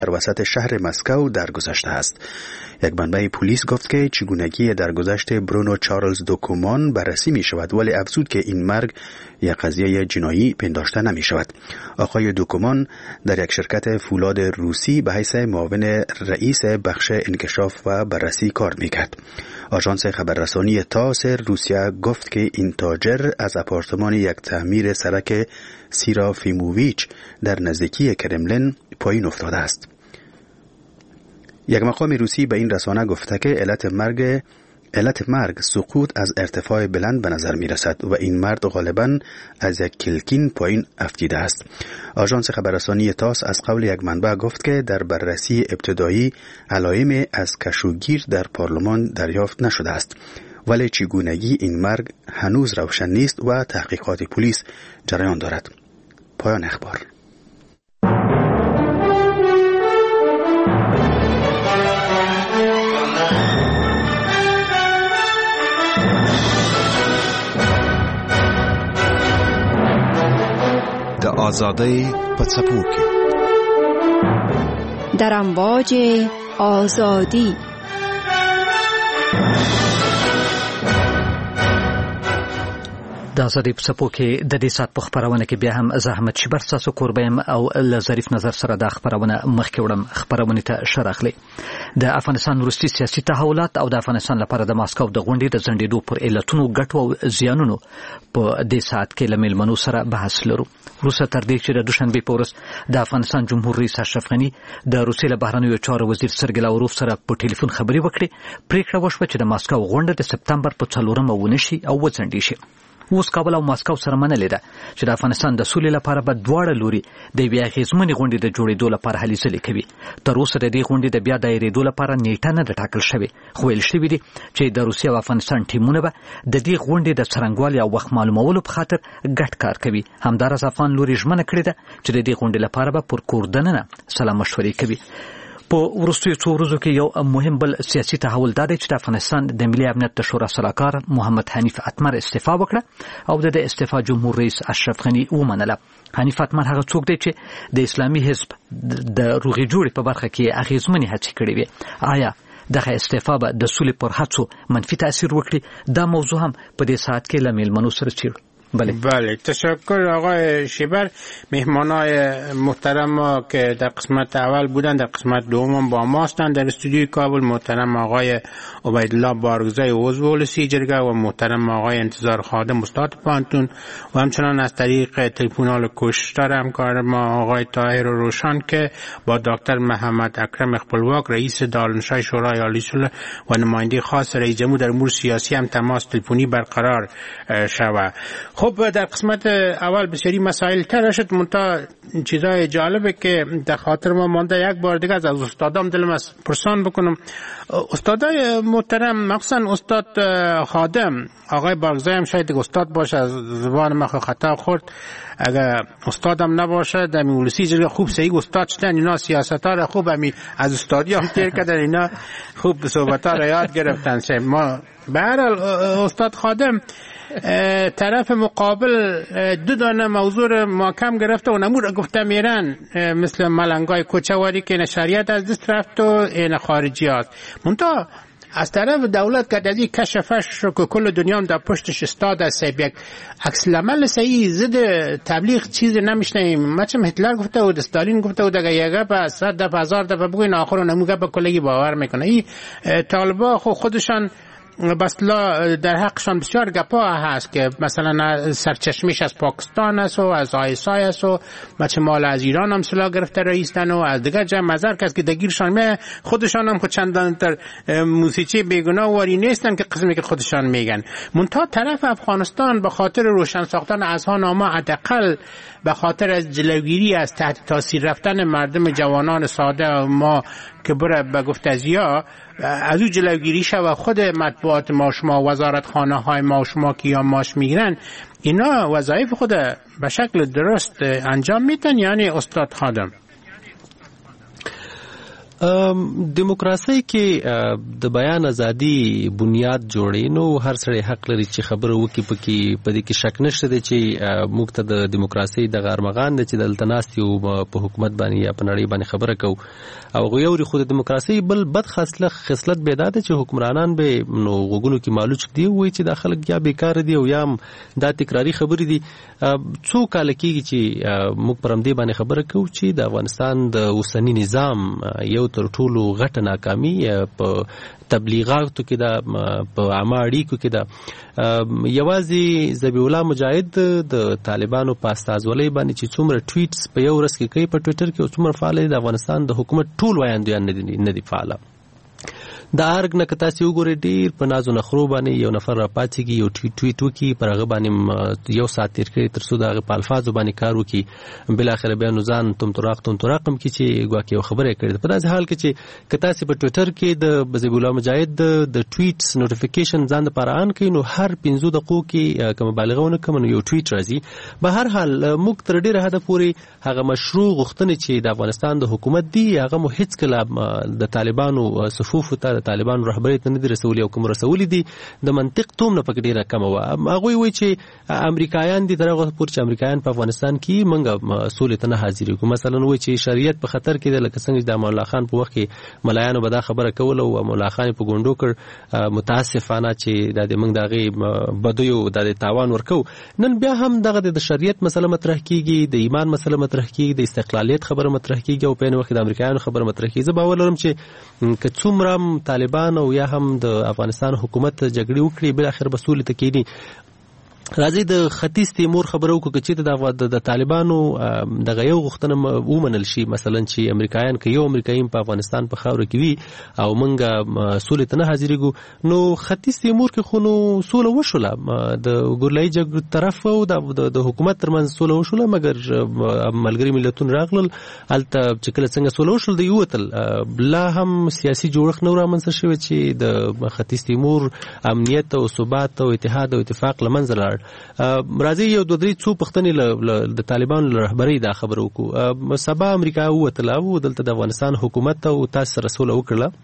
در وسط شهر مسکو درگذشته است. یک منبع پلیس گفت که چگونگی درگذشت برونو چارلز دوکومان بررسی می شود، ولی افزود که این مرگ یک قضیه جنایی پنداشته نمی شود. آقای دوکومان در یک شرکت فولاد روسی به حیث معاون رئیس بخش انکشاف و بررسی کار می کرد. آژانس خبررسانی تاس روسیه گفت که این تاجر از آپارتمان یک تعمیر سرک سیرافیموویچ در نزدیکی کرملین پایین افتاده است. یک مقام روسی به این رسانه گفته که علت مرگ سقوط از ارتفاع بلند به نظر می رسد و این مرد غالباً از یک کلکین پایین افتیده است. آژانس خبررسانی تاس از قول یک منبع گفت که در بررسی ابتدایی علائم از کشوگیر در پارلمان دریافت نشده است، ولی چگونگی این مرگ هنوز روشن نیست و تحقیقات پلیس جریان دارد. پایان اخبار. د آزادۍ په څپو کې در امواج آزادی. د آزادۍ په څپو کې د دې سات په خبرونه کې بیا هم زحمت شبر تاسو قربایم او ل ظریف نظر سره د خبرونه مخکې وړم. خبرونه ته شرخلي د افغانستان وروستي سیاسي تحولات او د افغانستان لپاره د ماسکو د غونډې د ځنډېدو پر علتونو ګټو او زیانونو په دې سات کې له میلمنو سره بحث لرو. روسه تر دې چې د دوشنبه په ورځ د افغانستان جمهور رئیس اشرف غنی د روسیې له بهرنیو چارو وزیر سرګی لاوروف سره په ټلیفون خبرې وکړې. پریکړه وشوه چې د ماسکو غونډه د سپتمبر په 4 ونشي او وځنډي شي. اوس کابل او ماسکو سره منلې ده چې د افغانستان د سولې لپاره به دواړه لوري د بیا غیزمنې غونډې د جوړېدو لپاره هلې ځلې کوي. تر اوسه د دې غونډې د بیا دایرېدو لپاره نیټه نه ده ټاکل شوې، خو ویل شوي دي چې د روسیې او افغانستان ټیمونه به د دې غونډې د څرنګوالي او وخت معلومولو په خاطر ګډ کار کوي. همداراز افغان لوري ژمنه کړې ده چې د دې غونډې لپاره به پر کور دننه سلا مشورې کوي. په وروستیو څو ورځو کې یو مهم بل سیاسي تحول دا دی چې د افغانستان د ملي امنیت د شورا سلاکار محمد حنیف اتمر استعفا وکړه او د استعفا جمهور رئیس اشرف غنی ومنله. حنیف اتمر هغه څوک دی چې د اسلامي حزب د روغې جوړې په برخه کې اغیزمنې هڅې کړې وي. آیا دغه استعفا به د سولې پر هڅو منفي تاثیر وکړي؟ دا موضوع هم په دې ساعت کې له میلمنو سره څیړو. بله تشکر آقای شیبر. مهمانای محترم ما که در قسمت اول بودن در قسمت دوم با ما هستند در استودیوی کابل محترم آقای عبیدالله بارگزای عضو اولسی جرگه و محترم آقای انتظار خادم استاد پانتون و همچنان از طریق تلفن‌های کشتار همکار ما آقای طاهر روشن که با دکتر محمد اکرم خپلواک رئیس دارالنشای شورای عالی صلح و نماینده خاص رئیس جمهور در امور سیاسی هم تماس تلفنی برقرار شود. خب در قسمت اول بسیاری مسائل طرح شد، منتها چیزای جالبه که در خاطر ما مانده. یک بار دیگه از استادام دلم از پرسان بکنم. استادای محترم مخصوصا استاد خادم، آقای بارگزای هم شاید استاد باشه، از زبان ما خطا خورد، اگر استادم نباشه در میولسی جلگه خوب صحیح استاد شدن. اینا سیاست‌ها را خوب همی از استادی هم تیر کردن، اینا خوب صحبت‌ها را یاد گرفتن. ما به هر حال استاد خادم طرف مقابل دو دانه موضوع محکم گرفته و نمور گفته میرن، مثل ملنگای کوچواری که این شریعت از دست رفت و این خارجیات. منتها از طرف دولت که از این کشفش رو که کل دنیا هم در پشتش استاد است، یک عکس العمل صحیح ضد تبلیغ چیزی نمیشنیم. مثلا هتلر گفته و استالین گفته و دیگه یگه به 100 دفعه 1000 دفعه بگوین آخر و نموگه به کلگی باور میکنه. این طالبا خودشان بسلا در حقشان بسیار گپا هست که مثلا سرچشمش از پاکستان است و از آیسای است و مثل مال از ایران هم سلاح گرفته رئیستن و از دیگر جای مزار کس که دگیرشان می خودشان هم چندان تر موسیقی بیگناه واری نیستن که قسمی که خودشان میگن. منتها طرف افغانستان به خاطر روشن ساختن اذهان ما، حداقل به خاطر از جلوگیری از تحت تاثیر رفتن مردم جوانان ساده ما که بره به گفت ازیا از او جلوگیری شد و خود مطبوعات ما شما، وزارت خانه های ما شما که یا ماش میگیرن، اینا وظایف خود به شکل درست انجام میتن. یعنی استاد خادم دیموکراسي کې د بیان ازادي بنیاد جوړي نو هر سړی حق لري چې خبره وکړي په دې کې شک نشته دی چې موږ ته د دیموکراسي د غارمغان دی چې دلته ناست یو په حکومت باندې یا په نړۍ باندې خبره کوو او غویوري خو د دیموکراسي بل بد خصلت به دا دی چې حکمرانان به نو غوګونو کې معلوچ دی وایي چې د خلک یا بیکار دي او یا دا تکراری خبرې دي څو کال کېږي چې موږ پر همدې باندې خبره کوو چې د افغانستان د اوسني نظام یو تر ټولو غټه ناکامي په تبلیغاتو کې دا په عامه اړیکو کې دا یوازې ذبیح الله مجاهد د طالبانو په استازولۍ باندې چې څومره ټویټس په یو ورځ کې کوي په ټویټر کې او څومره فعال د افغانستان د حکومت ټول وایاندویان نه دي فعال د ارګ نه کتا سی وګوري ډیر په نازو نخرو باندې یو نفر را پاتېږي یو ټویټ وکي پر هغه باندې یو ساعت تیر کړي تر څو د په الفاظو باندې کار وکي بل اخر بیا نو ځان تم تراقم کې چې ګواکې یو خبره کړي په داسې حال کې چې کتا سی په ټویټر کې د ذبیح الله مجاهد د ټویټس نوټیفیکیشن ځان د پاره ان کوي نو هر 15 دقیقو کې کوم بالغونه کوم یو ټویټ راځي به هر حال موږ تر ډیره حد پورې هغه مشروع غوښتنې چې د افغانستان د حکومت دی هغه مو هیڅ کله د طالبانو صفوف ته طالبان رهبریت نه دي رسولي او کوم رسولي دي د منطق توم نه پکې ډیره کم و هغه وی چې امریکایان دي درغه پور چې امریکایان په افغانستان کې منګه سولې ته نه حاضر کوي مثلا وی چې شریعت په خطر کې د لکه څنګه د مولا خان په وخت کې ملایانو به دا خبره کوله او مولا خان په ګوندو کړ متاسفانه چې د موږ دغه بدویو د تاوان ورکو نن بیا هم دغه د شریعت مسله مطرح کیږي د ایمان مسله مطرح کیږي د استقلالیت خبره مطرح کیږي او په نو وخت د امریکایانو خبره مطرح کیږي زه باور لرم چې کڅومره طالبان او یا هم د افغانستان حکومت جګړې وکړي بل اخر بسولې ته کېدي راځي د ختیځ تیمور خبرو کو چې د طالبانو د یو غوښتنه ومنل شي مثلا چې امریکایان کې یو امریکایي په افغانستان په خاور کې وي او منګه سولې ته نه حاضرېږو نو ختیځ تیمور کې خو نو سوله وشوله د ګورلای جګړې طرف او د حکومت ترمنځ سوله وشوله مګر ملګری ملتونه راغلل الته چې کله څنګه سوله وشول د یو تل بلا هم سیاسي جوړښت نو رامنځته شوی چې د ختیځ تیمور امنیت او ثبات او اتحاد او اتفاق لمنځه لاړ راځي یو دوه درې څو پښتنې د طالبانو رهبری دا خبر وکړو سبا امریکا وتله او دلته د افغانستان حکومت او تاسو سره سوله وکړه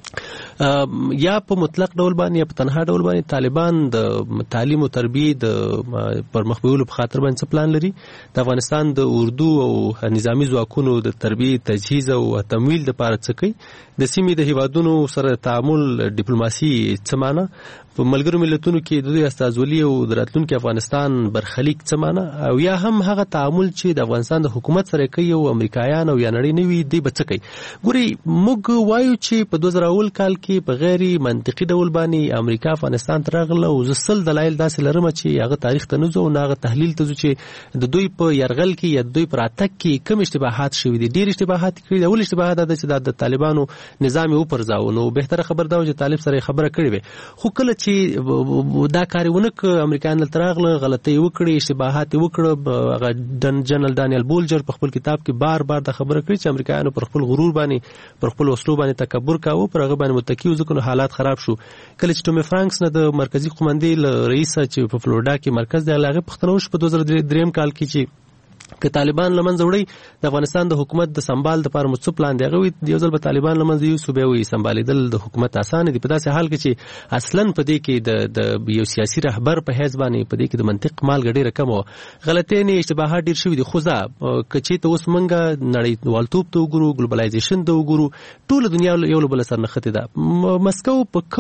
یا په مطلق ډول باندې یا په تنها ډول باندې طالبان د تعلیم او تربیه د پرمخ بیولو په خاطر باندې پلان لري د افغانستان د اردو او نظامی ځواکونو د تربیه تجهیز او تمویل د پاره څه کوي د سیمې د هیوادونو سره تعامل ډیپلوماسي څه معنی په ملګرو ملتونو کې د دوی استازولي او د راتلونکي افغانستان برخلیک څه معنی او یا هم هغه تعامل چې د افغانستان د حکومت سره کوي او امریکایان او یا نړۍ نوي دی به څه کوي ګوري موږ وایو چې په 2000 کال کې په غیر منطقي ډول باندې امریکا افغانستان ته راغله او زسل دلایل داسې لرم چې هغه تاریخ ته نه ځو نه هغه تحلیل ته ځو چې د دوی په يرغل کې یا دوی پر اتک کې کوم اشتباهات شوي دي ډیر اشتباهات کړي دي اول اشتباهات دا چې د طالبانو نظام یې پرځاو نو بهتره خبر دا و چې طالب سره خبره کړې وي خو کله چې دا کارونه ک امریکایان تراغله غلطي وکړي اشتباهات وکړه جنرال دانیل بولجر په خپل کتاب کې بار د خبره کړې چې امریکایانو پر خپل غرور باندې پر خپل وسلو باندې تکبر کاوه پر هغه باندې متکیو ځکه حالات خراب شو کله چې ټومي فرانکس نه د مرکزی قومندې رئیس چې په فلوریدا کې مرکز دی هغه پښتنو شپ 2003 کال کې چې که طالبان لمنځه وړي د افغانستان د حکومت د سمبال د لپاره مڅ پلان دی هغه یو ځل به طالبان لمنځه یو صوبې وي سمبالېدل د حکومت اسانه دي په داسې حال کې چې اصلا په دې کې د یو سیاسي رهبر په حیث باندې په دې کې د منطق مال ډېره کم و غلطۍ نه اشتباهات ډېر شوي دي خو ځا کچې ته اوس منګه نړیوالتوب ته وګورو ګلوبلایزیشن ته وګورو ټول دنیا یو بل سره نښتې ده مسکو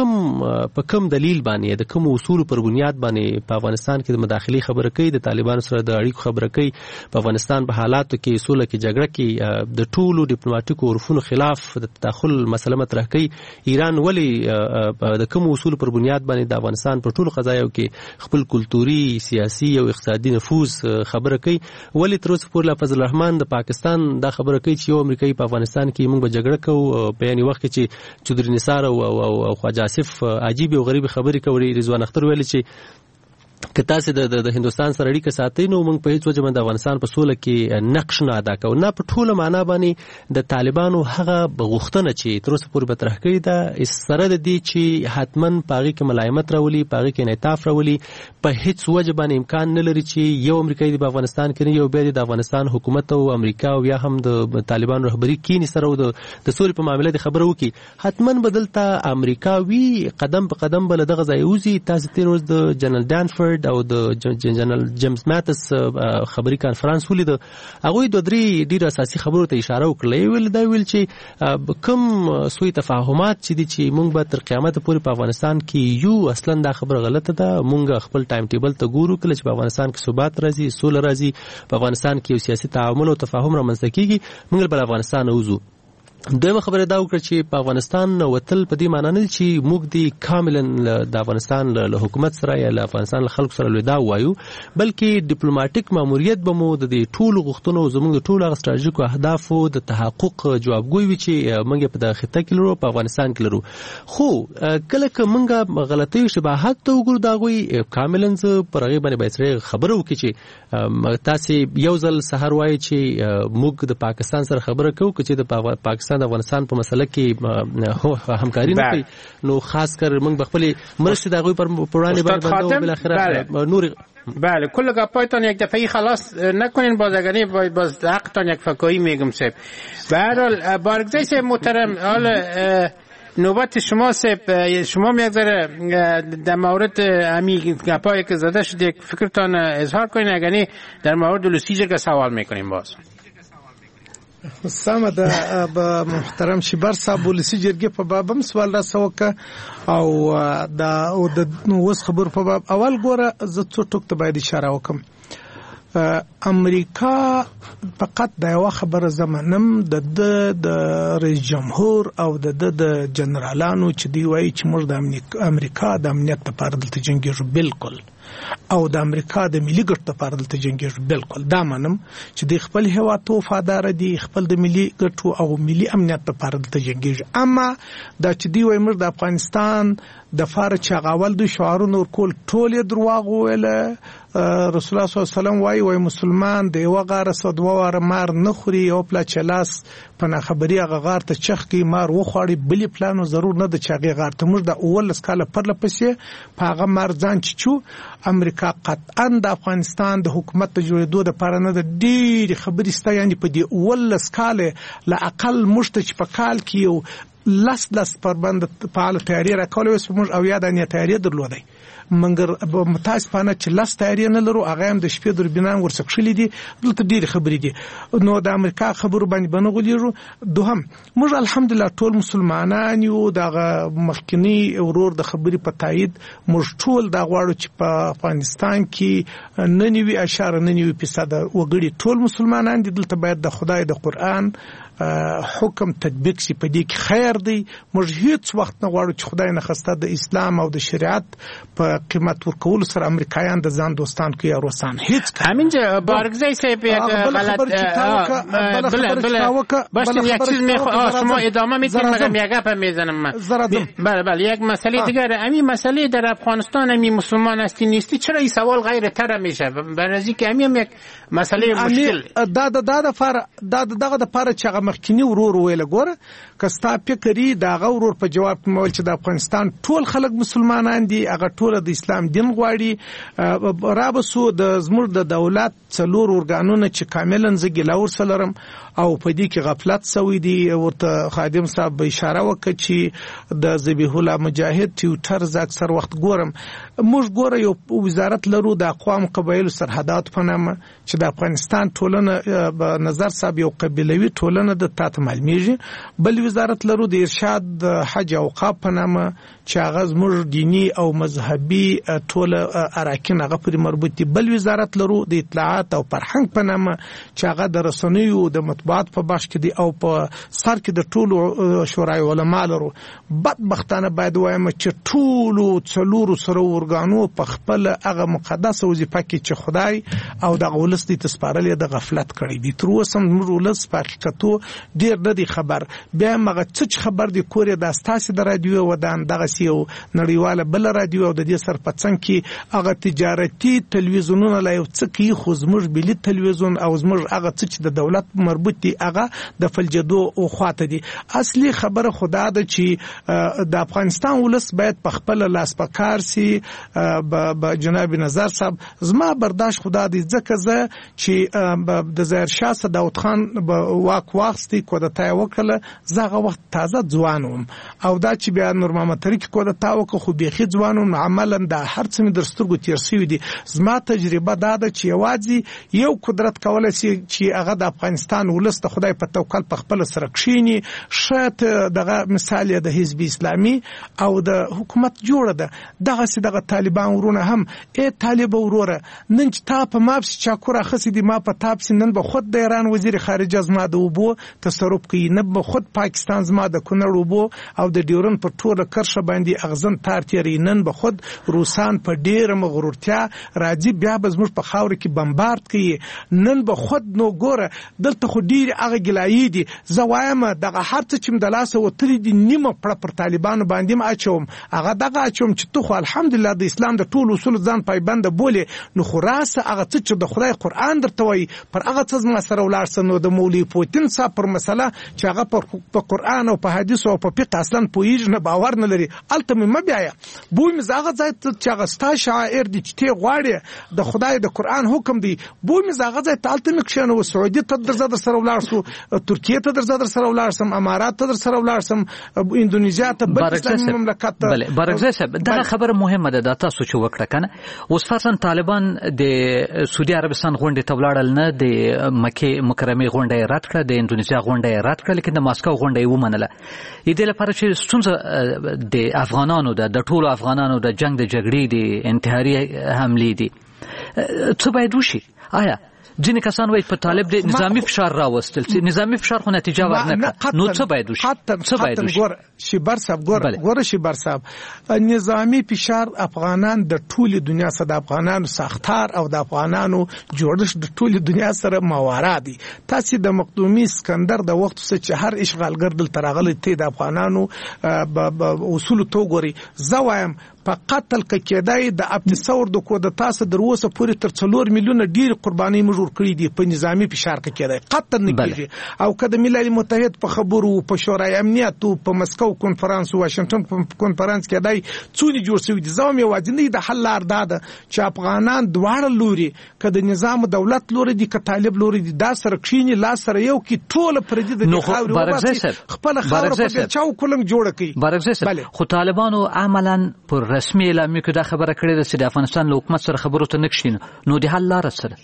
په کم دلیل باندې د کوم اصول پر بنیاد باندې په افغانستان کې د مداخلي خبره کوي د طالبانو سره د اړیکو خبره کوي په افغانستان په حالاتو کې سوله کې جګړه کې د ټولو ډیپلوماټیکو عرفونو خلاف د تدخل مسله مطرح کوي ایران ولی د کوم اصول پر بنیاد باندې د افغانستان په ټولو قضایو کې خپل کلتوري سیاسي او اقتصادي نفوذ خبره کوي ولی تر اوسه پورې فضل الرحمن د پاکستان دا خبره کوي چې یو امریکایي په افغانستان کې موږ به جګړه کوو په یعنی وخت چې چودري نثار او خواجه آصف عجیب او غریب خبرې کوي رضوان اختر ویل چې که تاسو د هندستان سره اړیکه ساتئ نو موږ په هیڅ وجه باندې افغانستان په سوله کې نقش نه ادا کوو، نه په ټوله معنا باندې د طالبانو هغه غوښتنه چې تر اوسه پورې مطرح کړې ده سره د دې چې حتما پاغي کې ملایمت راولي، پاغي کې انعطاف راولي، په هیڅ وجه باندې امکان نه لري چې یو امریکایي د افغانستان کې یو بیا د افغانستان حکومت او امریکا او یا هم د طالبان رهبری کینی سره د سولې په معاملې د خبرو وکړي. حتما بدلته امریکاوي قدم په قدم بل دغه ځای وزي. تاسو تیر ورځ د جنرال ډانفورد او د جنرال جیمز ماتس خبري کانفرنس ولید. هغه د درې ډیر اساسي خبرو ته اشاره وکړه. ویل دا ویل چې کوم سوء تفاهمات چې موږ به تر قیامت پورې په افغانستان کې یو اصلا دا خبره غلطه ده. موږ خپل ټایم ټیبل ته ګورو کله چې په افغانستان کې ثبات راځي، سوله راځي، په افغانستان کې یو سیاسي تعامل او تفاهم رامنځته کیږي، موږ بل افغانستان وځو. دویمه خبره دا وکړه چې په افغانستان وتل په دې معنی نه چې موږ د کاملا د افغانستان له حکومت سره یا له افغانستان له خلکو سره لودا وایو، بلکې ډیپلوماټیک ماموریت به مو د ټولو غوښتنو زموږ د ټولو ستراتیژیکو اهدافو د تحقق جوابګوی وي چې موږ په دغه خطه کې لرو، په افغانستان کې لرو. خو کله که موږ غلطي او شباهت ته وګورو دا غوي کاملا پر هغه باندې باید خبره وکړي چې تاسو یو ځل سحر وایي چې موږ د پاکستان سره خبره کوو چې د پاکستان د افغانستان په مسله کې همکاري نه کوي، نو خاص کر موږ بخپل مرشد دغه پر وړاندې باندې بل اخره نور بله کل گپایتان یک دفعه خلاص نکنین، بازگانی باز حقتان یک فکایی میگم سب. به هر حال بارگزای سب محترم، حال نوبت شما سب، شما یک ذره در مورد امی گپایی که زده شد یک فکرتان اظهار کنین، اگرنی در مورد لوسیجر که سوال میکنیم. باز سمه ده به محترم شیبر صاحب ولسی جرګې په باب هم سوال را سوکه او د اوس خبر په باب اول ګوره زه څو ټکو ته باید اشاره وکم. امریکا فقط د یو خبره زمانم د رئیس جمهور او د جنرالانو چې دی وایي چې موږ د امریکا د امنیت لپاره دلته جنګیږو، بالکل، او د امریکا د ملي ګټو لپاره دلته جنګیږو، بالکل. دا منم چې د خپل هیواد ته وفادار دي، خپل د ملي ګټو او ملي امنیت لپاره دلته جنګیږي. اما دا چې دی وایي موږ د افغانستان د فار چغاول د شعارونو کول ټول دروغ ویل. رسول الله صلی الله علیه وسلم وایي مسلمان د یو غاره صدوا واره مار نه خوري، یو پلا چلاس په خبري هغه غار ته چخ کی مار وخوړي، بلی پلانو ضرور نه د چاغي غار ته موږ د اول سکاله پر لپسې په هغه مار ځان چچو. امریکا قطعا د افغانستان د حکومت د جوړېدو د پاره نه د ډېری خبري ستا، یعنی په دې اول سکاله لا اقل مشت چې په کال کې یو لس پر بند فعال تیاری راکول وس موږ او یاد نه تیاری درلودای، منګر متاسفانه چې لاس تیاری نه لرو. هغه هم د شپې دربینان ورسکشلې دي، دلته ډېری خبرې دي. نو د امریکا خبرو باندې بنغولېږو. دوهم موږ الحمدلله ټول مسلمانان یو، دغه مخکنی ورور د خبرې په تایید موږ ټول دا غواړو چې په افغانستان کې 99.9% وګړي ټول مسلمانان دي. دلته باید د خدای د قرآن حکم تطبیق شي، په دې کې خیر دی. موږ هیڅ وخت نه غواړو چې خدای نه خسته د اسلام او د شریعت په قیمت ورکول سره امریکایان د ځان دوستان کې یا روسان هیڅ همینجا بارگزای صاحب یک غلط باشه یک چیز شما ادامه میدید مگر یک گپ میزنم من. بله یک مسئله دیگر، همین مسئله در افغانستان همین مسلمان هستی نیستی چرا این سوال غیر طرح میشه؟ برای که همین یک مسئله مشکل دا پاره چې مخکینی ورور ویل ګوره کستا فکرې دا غورور په جواب مول چې د افغانستان ټول خلک مسلمانان دي، هغه ټول د اسلام دین غواړي. رابسو د زموږ د دولت څلور ارګانونه چې کاملا زګیلاور سلرم او په دې کې غفلت سوی دی. ورته خادم صاحب اشاره وکړه چې د ذبیح الله مجاهد ټویټر ز اکثر وخت ګورم. موږ ګوره یو وزارت لرو د اقوام قبایل سرحدات په نامه چې د افغانستان ټولنه په نظر صاحب یو قبیلوي ټولنه د تات معلومیږي. بل وزارت لرو د ارشاد حج او اوقاف په نامه چې هغه زموږ دینی او مذهبي ټول اراکین هغه پرې مربوط دي. بل وزارت لرو د اطلاعات او فرهنګ په نامه چې هغه د رسنیو د مطبوعات په بخش کې دي او په سر کې د ټولو شورای علما لرو. بدبختانه باید وایم چې ټولو څلورو سره ورګانو په خپل هغه مقدسه وظیفه کې چې خدای او د ولس د تسپارلې د غفلت کړی دي. تر اوسه موږ ولس په حقیقتو ډیر نه دي خبر. بیا مغه څه خبر دي کورې د استاسي د رادیو ودان دغه سیو نړیواله بل رادیو او د دې سر په څنګ کې هغه تجارتي تلویزیونونه لا یو څه کی خو زموږ ملي تلویزیون او زموږ هغه څه چې د دولت مربوط دي هغه د فلجدو او خواته دي. اصلي خبره خدا ده چې د افغانستان ولس باید په خپل لاس پکار سي. جناب نظر صاحب زما برداشت خدا دې ځکه زه چې د ظاهر شاه داود خان واک واخستي کودتا وکړه زغه وخت تازه ځوانوم او دا چې بیا نور محمد طریق کودتا وکړه خو بيخي ځوانوم عملاً د هر څه می درستګو تیر شوی دي. زما تجربه دا ده چې یوازې یو قدرت کولای شي چې هغه د افغانستان ولست خدای په توکل په خپل سره کښینی شات دغه مثال د حزب اسلامي او د حکومت جوړه ده. دغه طالبان ورونه هم طالب وروره نن چې تا په مابس چاکور اخسي دي ما په تابس نن به خود د ایران وزیر خارجه زما د وبو تصرف کوي نه به خود پاکستان زما د کونړ وبو او د ډیورن په ټوله کرشه باندې اغزن تارتيري نن به خود روسان په ډیر مغرورتیا راځي بیا به زموږ په خاور کې بمبارد کوي. نن به خود نو ګوره دلته خو ډیر هغه ګلایي دي زوایم دغه هر څه چې مدلاسه وتري دي نیمه پر طالبانو باندې ما اچوم هغه دغه اچوم چې تو خو الحمدلله د اسلام د ټول اصول ځان پایبند بوله نو خو راسه هغه څه چې د خدای قران درته وایي پر هغه څه ما سره ولارسن نو د مولوی پوتین صاحب پر مسله چې هغه په قران او په حدیث او په فقه اصلا پویج نه باور نه لري الته مې بیا بوی مزاغه ځای چې هغه ستا شاعر دي چې ته غواړي د خدای د قران حکم دی بوی مزاغه ځای تالته مکشنه و سعودي ته درځه سره ولارسو ترکیه ته درځه سره ولارسم امارات ته سره ولارسم اندونیزیا ته بل اسلامي مملکت بله برګزه صاحب دا خبره مهمه ده د تاسو چې وکړه کنه اوس فرضاً طالبان د سعودي عربستان غونډه ته ولاړل نه د مکه مکرمه غونډه رد کړه د اندونیزیا غونډه رد کړه لیکن د ماسکو غونډه ومنله. دې لپاره چې ستونزه د افغانانو د ټولو افغانانو د جنگ د جګړې د انتحاري حملې دي څه باید وشي؟ آیا ځینې کسان وایي په طالب د نظامی فشار راوستل چې نظامی فشار خو نتیجه ورنکړه نو څه باید وشي؟ څه باید وشي؟ شیبر صاحب ګوره شیبر صاحب نظامی فشار افغانان د ټولي دنیا سره د افغانانو ساختار او د افغانانو جوړښت د ټولي دنیا سره موارد دي. تاسو د مقدومی اسکندر د وخت څخه چې هر اشغالګر دل ترغلي ته د افغانانو اصول تو ګوري زوایم په قتل کېدای د ابتصور د کودتا سره دروسه پورې تر 4 میلیونه ډیر قرباني مجبور کړی دي په نظامی فشار کېدای قتل نه کیږي او کله ملل متحد په خبرو په شورای امنیت په مسکو کنفرانس واشنگټن کنفرانس کېدای څونی جوړ شوی دي زوم یو واجنې د حل لار ده چې افغانان دواړه لوري کله نظام دولت لوري دي ک طالب لوري دي دا سره کښینی لا سره یو کی ټوله پردي د خاوري خپل خاور په چاو کولم جوړ کړي برعکس خو طالبانو عملاً پر رسمي اعلان کې دا خبره کړې ده چې د افغانستان له حکومت سره خبرو ته نکښین نو د حل لار سره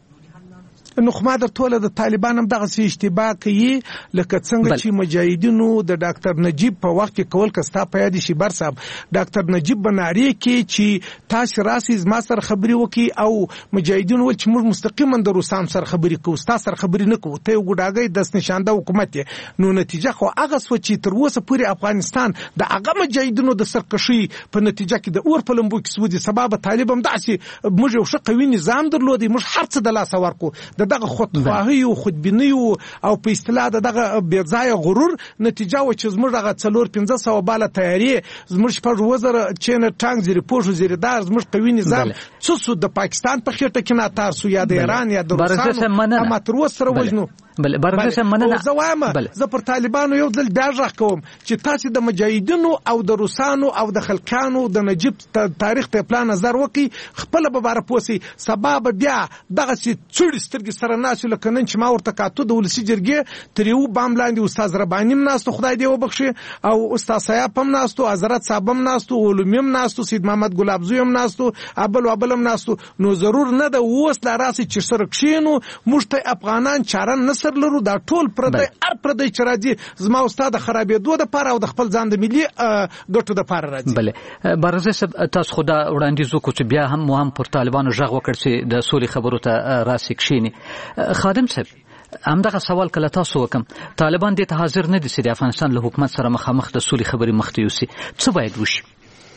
نو خو ما د ټوله د طالبان هم دغه اشتباه کوي لکه څنګه چې مجاهدینو د ډاکټر نجیب په وخت کې کول کستا په یاد شي بر صاحب ډاکټر نجیب بناری کې چې تاسو راسي ما سره خبري وکي او مجاهدینو ول چې موږ مستقیما د روسام سره خبري کوو تاسو سره خبري نه کوو ته ګډاګي د نشانده حکومت نو نتیجه خو هغه سوچي تر اوسه پورې افغانستان د هغه مجاهدینو د سرکشي په نتیجه کې د اور په لمبو کې سودي سبب طالب هم داسي موږ یو ښه قوي نظام درلودي موږ هر څه د لاس ورکو دغه خودخواهی او خودبینی او په اصطلاح دغه بیځای غرور نتیجه و چې زموږ هغه 4-500 بالا تیاری زموږ په وزر چین ټانک زیر پوښ زیر دار زموږ قوي نظام څه د پاکستان په خېټه کې نه تار سو یا د ایران یا د روسانو اما تر وسره وجنو بل برګه مننه زوایم زه پر طالبانو یو ځل داژ کوم چې تاسو د مجاهدینو او د روسانو او د خلکانو د نجیب تاریخ ته پلان نظر وکي خپل به بار پوسی سبب بیا دغه چې څوړي سترګې سره ناسو لکه نن چې ما ورته کاتو د ولسی جرګې تریو بام لاندې استاد ربانیم ناستو خدای دی وبخشي او استاد سیاف هم ناستو حضرت صاحب هم ناستو علومیم ناستو سید محمد ګلابزو هم ناستو ابل ناستو نو ضرور نه د وس لا راسي چې سره کښینو مشته افغانان چارن سر لرو دا ټول پردی ار پردی چې راځي زما استاد خرابېدو د پاره او د خپل ځان د ملي ګټو د پاره راځي. بله برزه تاسو خدا وړاندیز وکړو چې بیا هم پر طالبانو ژغ وکړ چې د سولې خبرو ته راسي کښینی. خادم صاحب همدغه سوال کله تاسو وکم طالبان دې ته حاضر نه دي چې د افغانستان له حکومت سره مخامخ د سولې خبرې مخ ته یوسي، څه باید وشي؟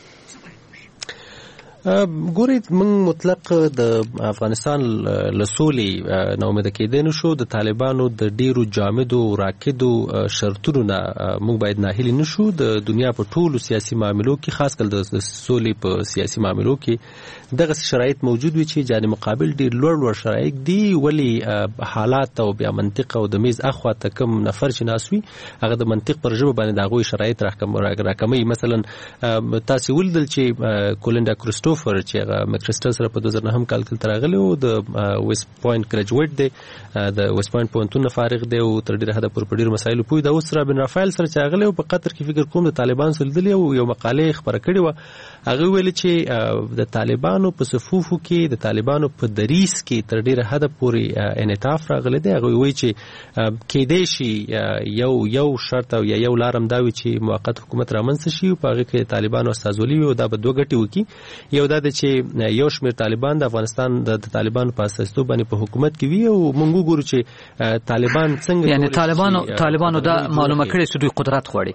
ګورئ موږ مطلق د افغانستان له سولې ناامیده کېدی نه شو. د طالبانو د ډیرو جامدو راکدو شرطونو نه موږ باید ناهیلي نه شو. د دنیا په ټولو سیاسي معاملو کې خاص کر د سولې په سیاسي معاملو کې دغه شرایط موجود وي چې جانب مقابل ډیر لوړ شرایط دي، ولی حالات او بیا منطق او د میز اخوا ته کم نفر چې ناسوي هغه د منطق پر ژبه باندې دغه شرایط راکموي. مثلا تاسو ولدل چې کولنډا کریسټوفر چې هغه مکرسټل سره په 2009 کال کې تراغلی او د ویست پوینټ ګریجویټ دی، د ویست پوینټ پوهنتون فارغ دی او تر ډیره حد پورې په ډیرو مسایلو پوهی دی. اوس رابین رافایل سره چې هغه په قطر کې فکر کوم د طالبان سره لیدلی او یو مقاله خبره کړې و، هغه ویل چې د طالبانو په صفوفو کې د طالبانو په دریس کې تر ډیره حد پورې انعطاف راغلی دی. هغه وایي چې کېدای شي یو شرط او یو لارم دا وي چې موقت حکومت رامنځته شي او په هغه کې طالبانو استازولي وي او دا به دوه ګټې وکړي. یو دا چې یو شمېر طالبان د افغانستان د طالبانو په اساس باندې په حکومت کې وي او موږ ګورو چې طالبان څنګه یعنی طالبانو دا معلومه کړي چې دوی قدرت غواړي.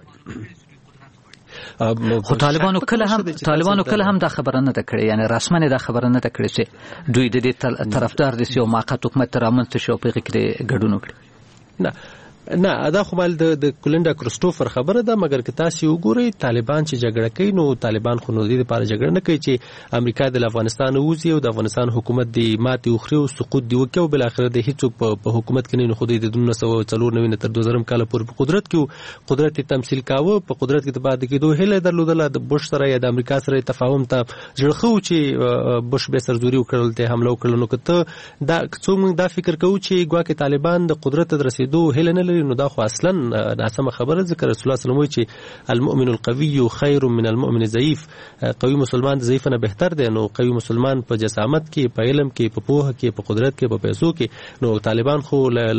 خو طالبانو کله هم دا خبره نه ده کړې، یعنی رسماً دا خبره نه ده کړې چې دوی د دې طرفدار دي چې یو موقت حکومت رامنځته شي او په هغه کې ګډون وکړي. نه دا خو مال د کولنډا کریسټوفر خبره ده، مګر که تاسو وګورئ طالبان چې جګړه کوي نو طالبان خو نو دې لپاره جګړه نه کوي چې امریکا د افغانستان ووځي او د افغانستان حکومت دی ماتې وخوري او سقوط دی وکړي او بل اخر د هیڅوک په حکومت کې نه خو د 1994 تر 2000 کال پورې په قدرت کې قدرت تمثيل کاوه، په قدرت کې د بعد کېدو هله درلودله د بوش سره یا د امریکا سره تفاهم ته ځړخو چې بوش به سرزوري وکړل ته حمله وکړل. نو کته دا څومره دا فکر کوي چې ګواکې طالبان د قدرت ته رسیدو هله نه نو دا خو اصلا ناسمه خبره. ذکر رسول الله صلی الله علیه وسلم چې المؤمن القوي خير من المؤمن الضعيف، قوي مسلمان د ضعیف نه بهتر دی. نو قوي مسلمان په جسامت کې، په علم کې، په پوهه کې، په قدرت کې، په پیسو کې. نو طالبان خو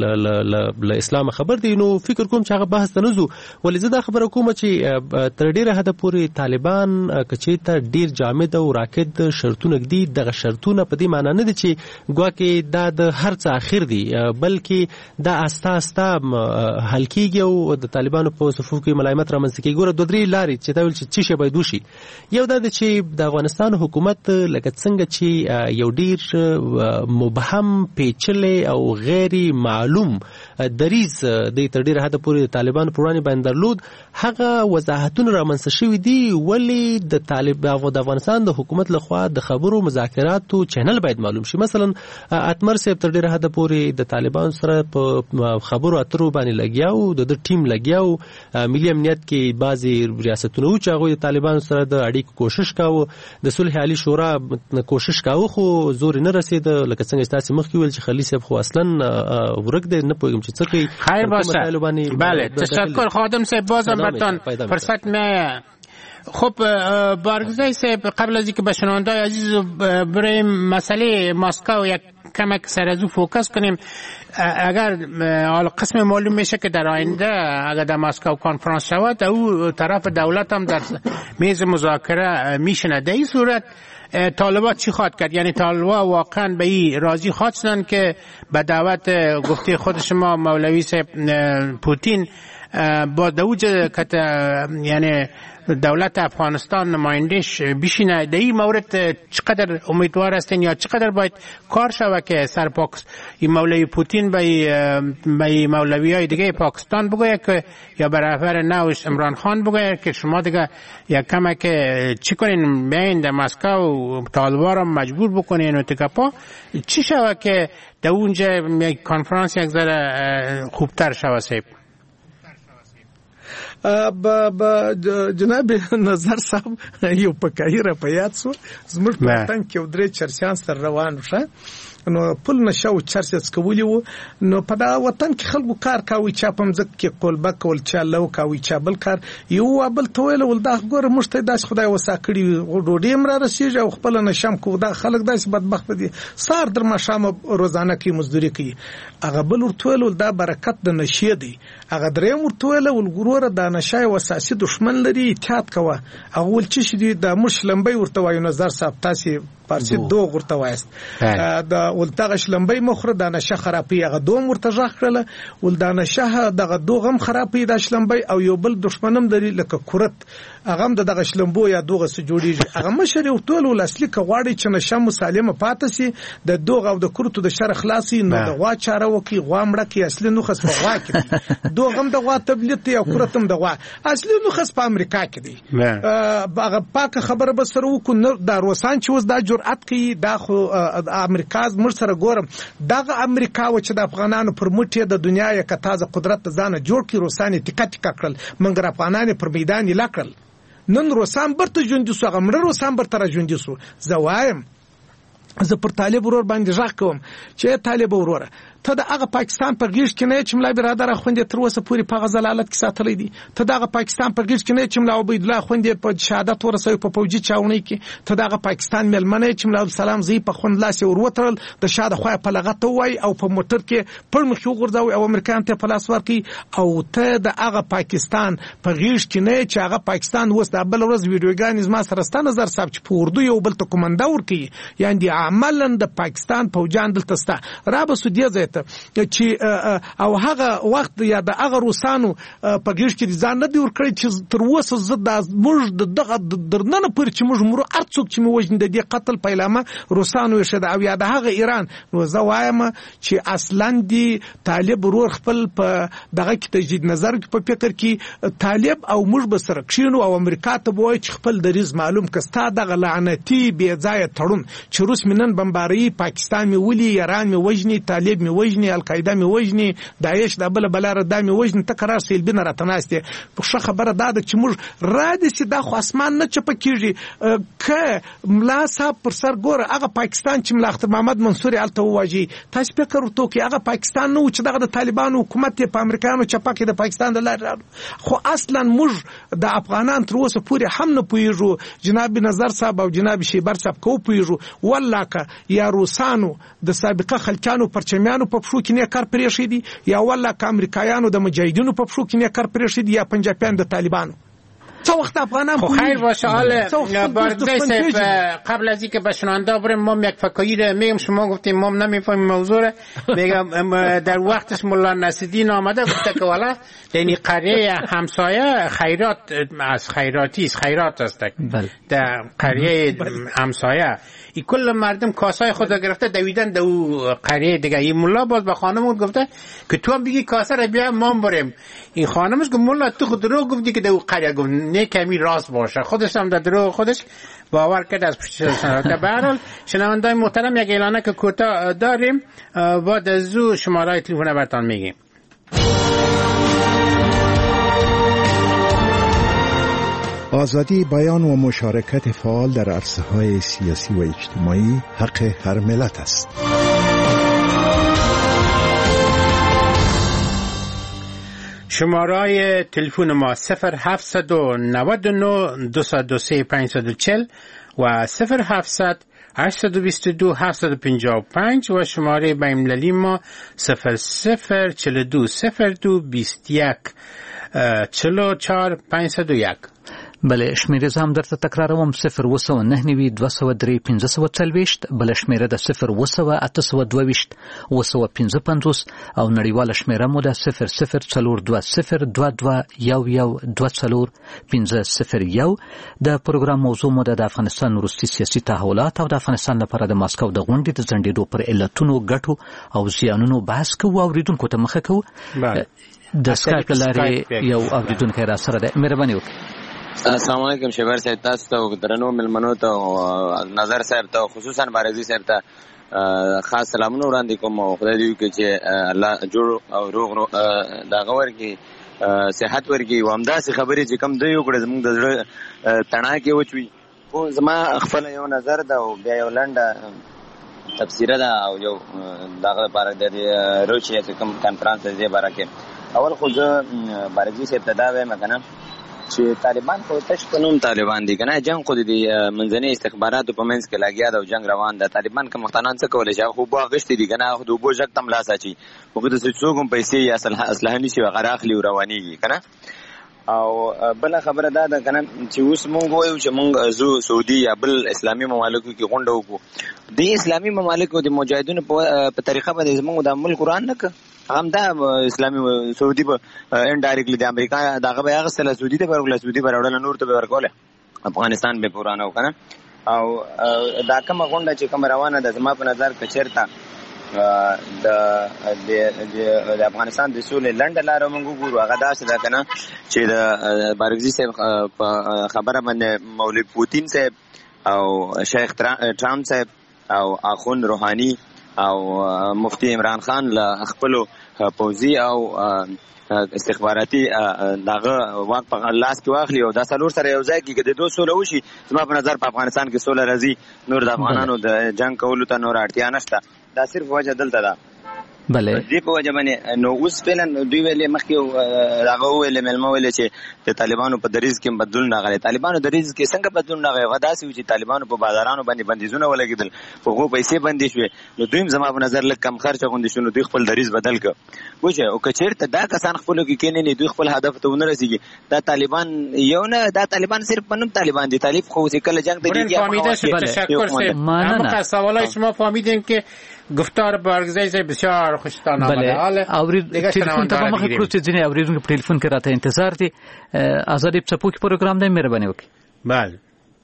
ل اسلام خبر دی. نو فکر کوم چې هغه بحث نه زو، ولې زه دا خبره کوم چې تر ډیره حد پورې طالبان کچې ته ډیر جامد او راکد شرطونه دي. دغه شرطونه په دې معنی نه دي چې ګواکې دا د هر څه اخر دي، بلکې دا استا حل کېږي او د طالبانو په صفوف کې ملایمت رامنځته کېږي. ګوره دوه درې لارې چې دا ویل چې څه شی باید وشي. یو دا چې د افغانستان حکومت لکه څنګه چې یو ډیر مبهم پیچلې او غیر معلوم دریز د تر ډیره حد پورې طالبانو پر وړاندې باندې درلود، هغه وضاحتونه رامنځته شوي دي. ولی د افغانستان د حکومت لخوا د خبرو مذاکراتو چینل باید معلوم شي. مثلا اتمر صاحب تر ډیره حد پورې د طالبانو سره په خبرو اترو باندې لګیاو، د ټیم لګیاو. ملي امنیت کې بعضی ریاستونه و چې هغه د طالبانو سره د اړیکو کوشش کاوه، د صلح عالی شورا کوشش کاوه خو زور نه رسید. لکه څنګه تاسو مخکې ویل چې خلیل صاحب خو اصلا ورک دی، نه پوهیږم چې څه کوي. خیر باشه. بله تشکر خادم صاحب، بازم برتان فرصت میه. خب بارگزای صاحب قبل از اینکه به شنونده‌های عزیز برای مسئله ماسکو یک کمک سر از او فوکس کنیم، اگر حالا قسم معلوم میشه که در آینده اگر در مسکو کنفرانس شود او طرف دولت هم در میز مذاکره میشنه، در این صورت طالبان چی خواهد کرد؟ یعنی طالبان واقعا به این راضی خواهد شدن که به دعوت گفته خود شما مولوی صاحب پوتین با دوج یعنی دولت افغانستان نمایندش بشینه؟ در این مورد چقدر امیدوار هستین یا چقدر باید کار شود که سر این مولوی پوتین به مولوی های دیگه پاکستان بگوید که یا برابر نوش عمران خان بگوید که شما دیگه یک کمک چی کنین بیاین در مسکو طالبان را مجبور بکنین و تکپا چی شود که در اونجا یک کنفرانس یک ذره خوبتر شود؟ صاحب جناب نظر صاحب یو پکایي را په یاد سو زموږ په وطن کې درې چرچان سره روان وشه، نو پل نشو چرچ کولی وو. نو په دا وطن کې خلکو کار کوي، چا په مځکه کې قلبه کول، چا لو کوي، چا بل کار. یو بل تویل ول دا ګوره موږ ته داس خدای وسا کړی ډوډۍ مر رسیږي او خپل نشم کو. دا خلک داس بدبخت دي، سار در مشام روزانه کې مزدوري کوي. هغه بل ورتویل ول دا برکت د نشي دی. هغه درې ورتویل ول ګوره دا نشای وساسي دشمن لري، احتیاط کوه. هغه ول چې د مش لمبي ورته وایو نظر صاحب تاسو فارسی دوغ ورته وایست د ولتغه شلمبۍ مخره د نشه خرابي هغه دوم ورته ځخ کړل ول د نشه دغه دوغم خرابي د شلمبۍ او یو بل دشمنم لري لکه کورت هغه هم دغه شلمبو یا دوغه سره جوړیږي هغه مشر یو ټول ول اصلي کغواړي چې نشه مسالمه پاتې سي د دوغ او د کورتو د شر خلاصي نو د غوا چاره وکي غوا مړه کی اصلي نو خص په غوا کې دوغ هم د غوا تبلیت یا کورتم د غوا اصلي نو خص په امریکا کې دی هغه پاک خبره به سره وکړو د روسان چې وز دا جرأت کوي دا خو امریکا مر سره ګورم دغه امریکا و چې د افغانانو پر مټي د دنیا یک تازه قدرت ځانه جوړ کړي روسان ټیکا کړل منګر افغانان پر میدان لاکړل نن روسان برته ژوند سو غمړه روسان برته ژوند سو زوایم زه پر طالب ورور باندې ځاک کوم چې طالب وروره ته د هغه پاکستان په غیږ کې نه چې ملا برادر خوندې تر اوسه پوری په غزلالت کې ساتلې دي ته د هغه پاکستان په غیږ کې نه چې ملا عبید الله خوندې په شهادت ورسوي په فوجي چاوني کې ته د هغه پاکستان ملمنه چې ملا عبدالسلام زی په خوند لاس وروترل د شاده خو په لغته وای او په موټر کې پړ مخ وګرځاوي او امریکایان ته په لاس ورکي او ته د هغه پاکستان په غیږ کې نه چې هغه پاکستان وس د بل ورځ ویډیوګان زما سره ستنه نظر صاحب چې په اردو یو بل ته کومنده ورکي یعنی عملاً د پاکستان فوجان دلته ستا را به سودیه زیته چې او هغه وخت یا د هغه روسانو په ګیش کې ځان نه دی ورکړی چې تر اوسه زه د موږ دغه درننه پر چې موږ مرو ارڅوک چې مو وژن د دې قتل پیلامه روسانو شد او یا د هغه ایران نو زه وایم چې اصلا دی طالب ورور خپل په دغه کې تجدید نظر کې په فکر کې طالب او موږ به سره کښینو او امریکا ته وایي چې خپل دریز معلوم کستا دغه لعنتی بې ځای تړون چې روس منن بمباري پاکستان می ولي ایران می وژني طالب می وژني القاعده می وژني داعش د بل بلاره د می وژني تکرار سیلبینه راتناسته په ښه خبره دا د چې موږ را دي سي د خو اسمان نه چپ کیږي ک ملا صاحب پر سر ګوره هغه پاکستان چې ملا اختر محمد منصور الته واجی تاسو فکر وکړو کې هغه پاکستان نو چې دغه د طالبانو حکومت په امریکایانو چپکه د پاکستان د لار خو اصلا موږ د افغانان تر اوسه پورې هم نه پویږو جناب نظر صاحب او جناب شیبر صاحب کو پویږو والله ک یا روسانو د سابقه خلکانو پرچمیانو په پښو کې نه کار پرېښی دي یا والله ک امریکایانو د مجاهدینو په پښو کې نه کار پرېښی دي یا پنجابیان د طالبانو څو وخت افغانان خب خیر باشه حالا باردگی صاحب قبل از اینکه به شنونده بریم ما یک فکایی میگم شما گفتیم ما نمیفهمیم موضوع میگم در وقتش مولا نصیرالدین آمده گفته که والا یعنی قریه همسایه خیرات از خیراتی است خیرات است در قریه همسایه ای کل مردم کاسای خود را گرفته دویدن دو قریه دیگه این مولا باز به خانم گفته که تو هم بگی کاسه را بیا ما بریم این خانمش گفت مولا تو خود رو گفتی که دو قریه گفت نه کمی راست باشه خودش هم در درو خودش باور کرد از پشت سر به هر حال شنوندگان محترم یک اعلانه که کوتاه داریم بعد از او شماره تلفن براتون میگیم آزادی بیان و مشارکت فعال در عرصه‌های سیاسی و اجتماعی حق هر ملت است. شماره تلفن ما 0799 223 540 و 0700 822 755 و شماره بین‌المللی ما 0042 02 21 44 501. بله شمیره زم درته تکراروم 0 203 540 بل شمیره د 0 822 955 او نړیواله شمیره مو د 004222112501 د پروګرام موضوع مو د افغانستان وروستي سیاسي تحولات او د افغانستان لپاره د ماسکو د غونډې د ځنډېدو پر علتونو ګټو او زیانونو بحث کوو او اوریدونکو ته مخه کوو د سکایپ لارې یو اوریدونکو را سره ده مهرباني وکړئ. السلام علیکم شیبر صاحب تاسو ته درنو ملمنو ته نظر صاحب ته خصوصا بارزي صاحب ته خاص سلامونه وړاندې کوم او خدای دې وکړي چې الله جوړ او روغ دا غوړ کې صحت ورکړي او همداسې خبرې چې کم دی وکړي زموږ د زړه تڼا کې وچوي خو زما خپل یو نظر ده او بیا یو لنډه تفسیره ده او یو دغه لپاره د روچي چې کوم کانفرنس دی بارکه اول خو زه بارزي صاحب ته دا وایم کنه چې طالبان خو تاسو په نوم طالبان دي کنه جنگ خو د منځنۍ استخباراتو په منځ کې لګیا دا جنگ روان ده طالبان کوم مختنان څه کولای شي خو بوا غشتي دي کنه خو دوبو ژک تم لاس اچي خو د څوګم پیسې یا اسلحه نشي وغیرہ اخلي روانيږي کنه او بل خبره دا کنه چې اوس مونږ وایو چې مونږ زو سعودي یا بل اسلامي ممالکو کې غونډه وکړو د اسلامي ممالکو د مجاهدینو په طریقه باندې زمونږ د ملک قرآن نه هم دا اسلامي سعودي به انډایرکټلی د امریکا دغه به هغه سره سعودي ته ورغله سعودي برابر نور ته ورکوله افغانستان به قرآن او کنه او دا کوم غونډه چې کوم روانه ده زما په نظر کچرتا د افغانستان د سولې لنډه لار موږ وګورو هغه داسې ده کنه چې د بارګزي صاحب په خبره باندې مولوی پوتین صاحب او شیخ ټرامپ صاحب او اخون روحانی او مفتی عمران خان له خپل پوزي او استخباراتي دغه واک په لاس کې واخلي او دا څلور سره یو ځای کې د دوه سوله وشي زما په نظر په افغانستان کې سوله راځي نور د افغانانو د جنگ کولو ته نور اړتیا نشته دا صرف وجه دلته ده بله دې په وجه باندې نو اوس فعلا دوی ویلې مخکې هغه ویلې ملما ویلې چې د طالبانو په دریځ کې بدلون راغلی طالبانو دریځ کې څنګه بدلون راغی غدا سي چې طالبانو په بازارانو باندې بندیزونه ولګیدل خو پیسې بندي شوې نو دوی زما په نظر لږ کم خرچ غوندي شنو دوی خپل دریځ بدل کړ وجه او کچیرته دا کسان خپل کې کینې نه دوی خپل هدف ته ونه رسیږي دا طالبان یو نه دا طالبان صرف پنوم طالبان دي طالب خو کله جنگ ته دیږي ما سوالای شما فهمیدین که گفتار بارگزای سے بسیار خوشتان آمده حاله تلفن ته مخه کړو چې ځینې اوریدونکو په ټلیفون کې راته انتظار دي آزادی پڅپوکی پروګرام دی مهرباني وکړئ بله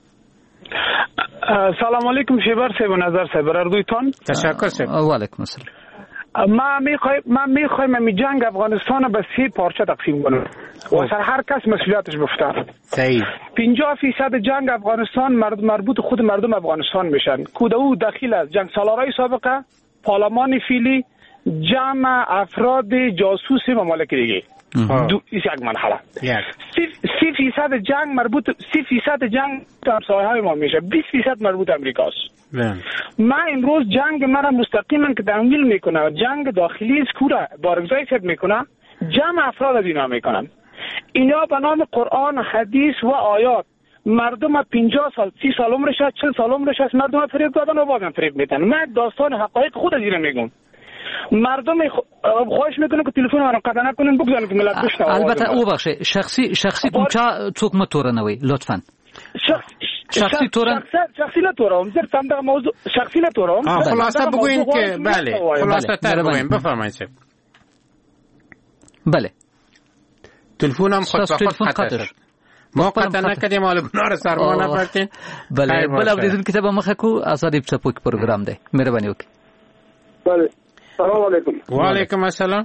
سلام علیکم شیبر صاحب نظر صاحب اردویتون تشکر صاحب و علیکم السلام من میخوایم جنگ افغانستان به 3 پارچه تقسیم کنم و سر هر کس مسئولیتش بفته صحیح 50% جنگ افغانستان مربوط خود مردم افغانستان میشن کود او داخل از جنگ سالارای سابقه پارلمان فیلی جمع افراد جاسوس ممالک دیگه یک مرحله 30% جنگ مربوط 30% جنگ همسایه های ما میشه 20% مربوط امریکاست من امروز جنگ مرا مستقیما که تمویل میکنه جنگ داخلی اسکوره بارگزای سد میکنه جمع افراد از اینا میکنن اینا به نام قرآن حدیث و آیات مردم 50 سال 30 سال عمرش 40 سال عمرش مردم فریب دادن و بازم فریب میدن من داستان حقایق خود از اینا میگم مردم خواهش میکنم که تلفن رو قطع نکنین بگذارن که ملت بشنوه البته او بخشه شخصی کوم چا څوک متورنوي لطفا شخصی تورن شخصی نتورم در صندوق موضوع شخصی نتورم خلاصه بگوین که بله خلاصه تر بگوین بفرمایید بله تلفنم خود به خود قطع شد ما قطع نکردیم حالا گناه رو سر ما نبرتین بله بله اوریدون کتاب مخه کو آزادی پڅپوکی پروګرام دی مهرباني وکړئ بله سلام علیکم و علیکم السلام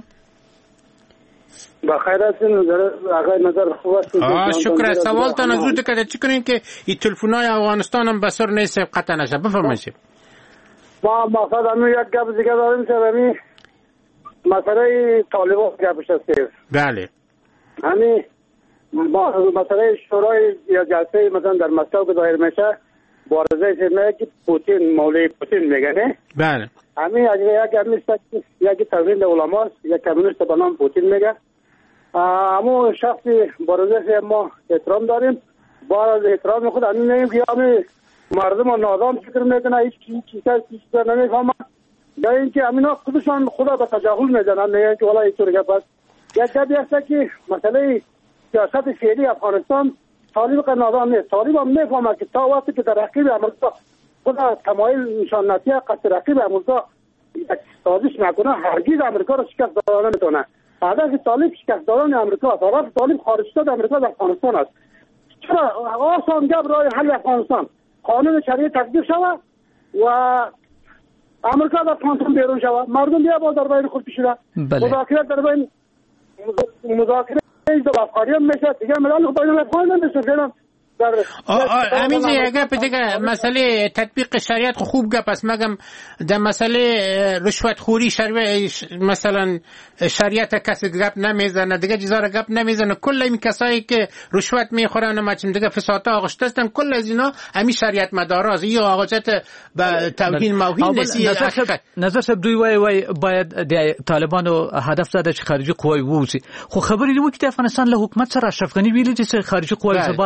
بخیر هستین آقای نظر خوب هستین شکر سوال تا نزود کرده چی کنین که این تلفن‌های افغانستان هم بسر نیست قطع نشه بفرمایید ما مقصد همین یک گپ دیگه داریم که همین مسئله طالبان گپش هست بله همین مسئله شورای یا جلسه مثلا در مسکو که ظاهر میشه بارزه میگه که پوتین مولوی پوتین میگه نه بله همین اگه یک کمیونیست یک توهین به علما یک کمیونیست به نام پوتین میگه اما شخصی بارزه ما احترام داریم باز احترام خود همین نگیم که همین مردم نادان فکر میکنه هیچ چیزا نمیفهمه یا اینکه همینا خودشان خدا به تجاهل میزنن میگن که والا اینطور گپ است یک گپی هست که مسئله سیاست فعلی افغانستان طالب نادان نیست طالب هم میفهمه که تا وقتی که در رقیب امریکا خدا تمایل نشان نتیه قصد رقیب امریکا سازش نکنه هرگز امریکا رو شکست دادن نمیتونه هدف طالب شکست دادن امریکا است هدف طالب خارج شدن امریکا از افغانستان است چرا آسان گپ راه حل افغانستان قانون شریعت تطبیق شود و امریکا از افغانستان بیرون شود مردم بیا با در بین خود پیشیده مذاکرات در بین مذاکره از افغانیان میشه دیگه ملل خود بین افغانیان نمیشه فعلا همین یه گپ دیگه مسئله تطبیق شریعت خوب گپ است مگم در مسئله رشوت خوری مثلا شریعت کسی گپ نمیزنه دیگه چیزا رو گپ نمیزنه کل این کسایی که رشوت میخورن و چیم دیگه فساتا آغشته هستن کل از اینا همین شریعت مداراست این آغازت به توهین موهین نسی نظر سب دوی وای باید د طالبانو هدف زده چې خارجي قوای ووسی خو خبرې دی وکړه افغانستان له حکومت سره اشرف غنی ویلي چې خارجي قوای زباسم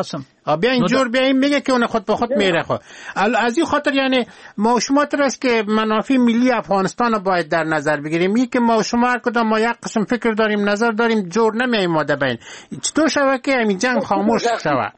بیا اینجور بیایم میگه که اون خود به خود میره. خود از این خاطر یعنی ما و شما است که منافع ملی افغانستان رو باید در نظر بگیریم. این که ما و شما هر کدام ما یک قسم فکر داریم، نظر داریم، جور نمیاییم ما بین. چطور شوه که همین جنگ خاموش شوه؟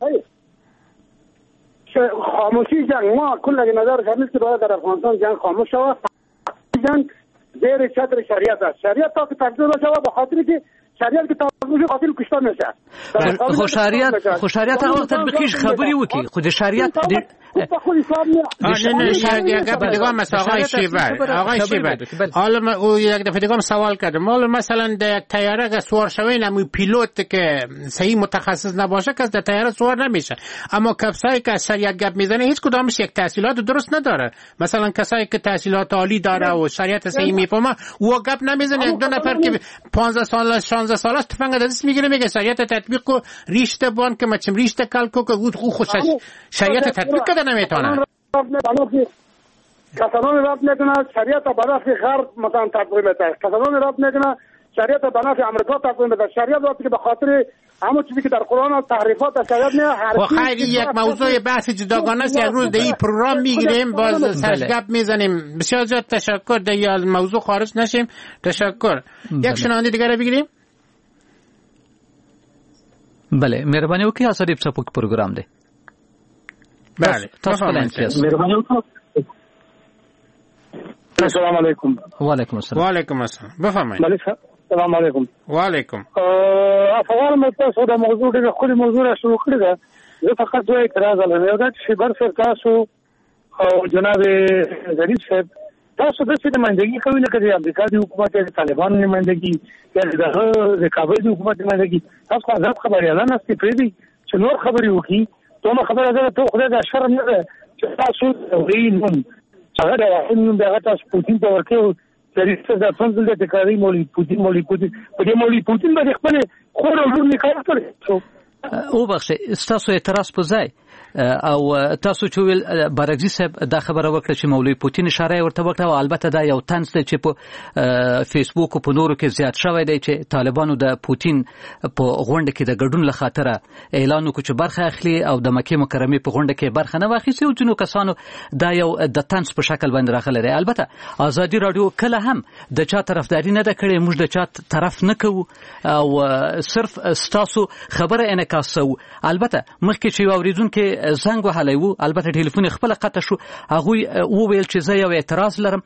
خاموشی جنگ ما کل نظر شامل که باید در افغانستان جنگ خاموش شوه. جنگ زیر چتر شریعت است. شریعت تا که تطبیق شوه به خاطر که شریعت که تطبیق قاتل کشته میشه. خو شریعت هغه تطبیقیش خبري وکي. خو د شریعت خود اسلام نه شریعت دیگه مثلا آقای شیبر حالا او یک دفعه دیگه سوال کردم. حالا مثلا در یک طیاره که سوار شوی نموی پیلوت که صحیح متخصص نباشه کس در طیاره سوار نمیشه. اما کسایی که از شریعت گپ میزنه هیچ کدامش یک تحصیلات درست نداره. مثلا کسایی که تحصیلات عالی داره و شریعت صحیح میفهمه او گپ نمیزنه. یک دو نفر که 15 سال 16 سال است تفنگ دست میگیره میگه شریعت تطبیق کو ریشته بان که مچم ریشته کل کو که او خوش شریعت تطبیق کنه نمیتونه. کسانی راب میکنه شریعت بنافع غرب مثلا تطبیق میکنه. کسانی راب میکنه شریعت بنافع امریکا تطبیق میکنه. شریعت وقتی که به خاطر همون چیزی که در قرآن و تحریفات شریعت نه هر چیز خیر یک موضوع بحث جداگانه است. یک روز در این پروگرام میگیریم باز سرش گپ میزنیم. بسیار زیاد تشکر. در از موضوع خارج نشیم. تشکر. یک شنونده دیگه بگیریم. بله مهربانی وکړئ اسادیب سپوک پروګرام دی. بله تاسو پلانچیاست. السلام علیکم. و علیکم السلام. و علیکم السلام. بفرمایید. السلام علیکم. و علیکم. افغان متاسو د موضوع د خپل موضوع را شروع کړی دا. زه فقط دوه اعتراض لرم. یو دا چې برسر تاسو او جناب ظریف صاحب تاسو د څه نمائندګي کوي لکه د امریکا د حکومت د طالبانو نمائندګي یا د کابل د حکومت نمائندګي تاسو آزاد خبريالان استې پریدي چې نور خبري وکړي. ته خبره ده ته خدای د شرم نه ده چې تاسو وینم هغه د واحد دغه تاسو پوتین ته ورکو ظریف د څنګه د تکراری مولوی پوتین په دې مولوی پوتین باندې خپل خور او لور نکاح کړی. او بخښه تاسو اعتراض په ځای او تاسو چې ویل بارګزي صاحب دا خبره وکړه چې مولوی پوتین اشاره ورته وکړه او البته دا یو تنس دی چې په فیسبوک او په نورو کې زیات شوی دی چې طالبانو د پوتین په غونډه کې د ګډون لخاطره اعلان وکړ چې برخه اخلي او د مکه مکرمه په غونډه کې برخه نه واخیسي او جنو کسانو دا یو د تنس په شکل باندې راغلی دی. البته ازادي رادیو کله هم د چا طرفداري نه کړي. موږ د چا طرف نه کوو او صرف تاسو خبره انعکاسو. البته مخکې چې اوریدونکو زنګ وهلی وو البته ټلیفون خپل قطع شو. هغه وویل چې زه یو اعتراض لرم.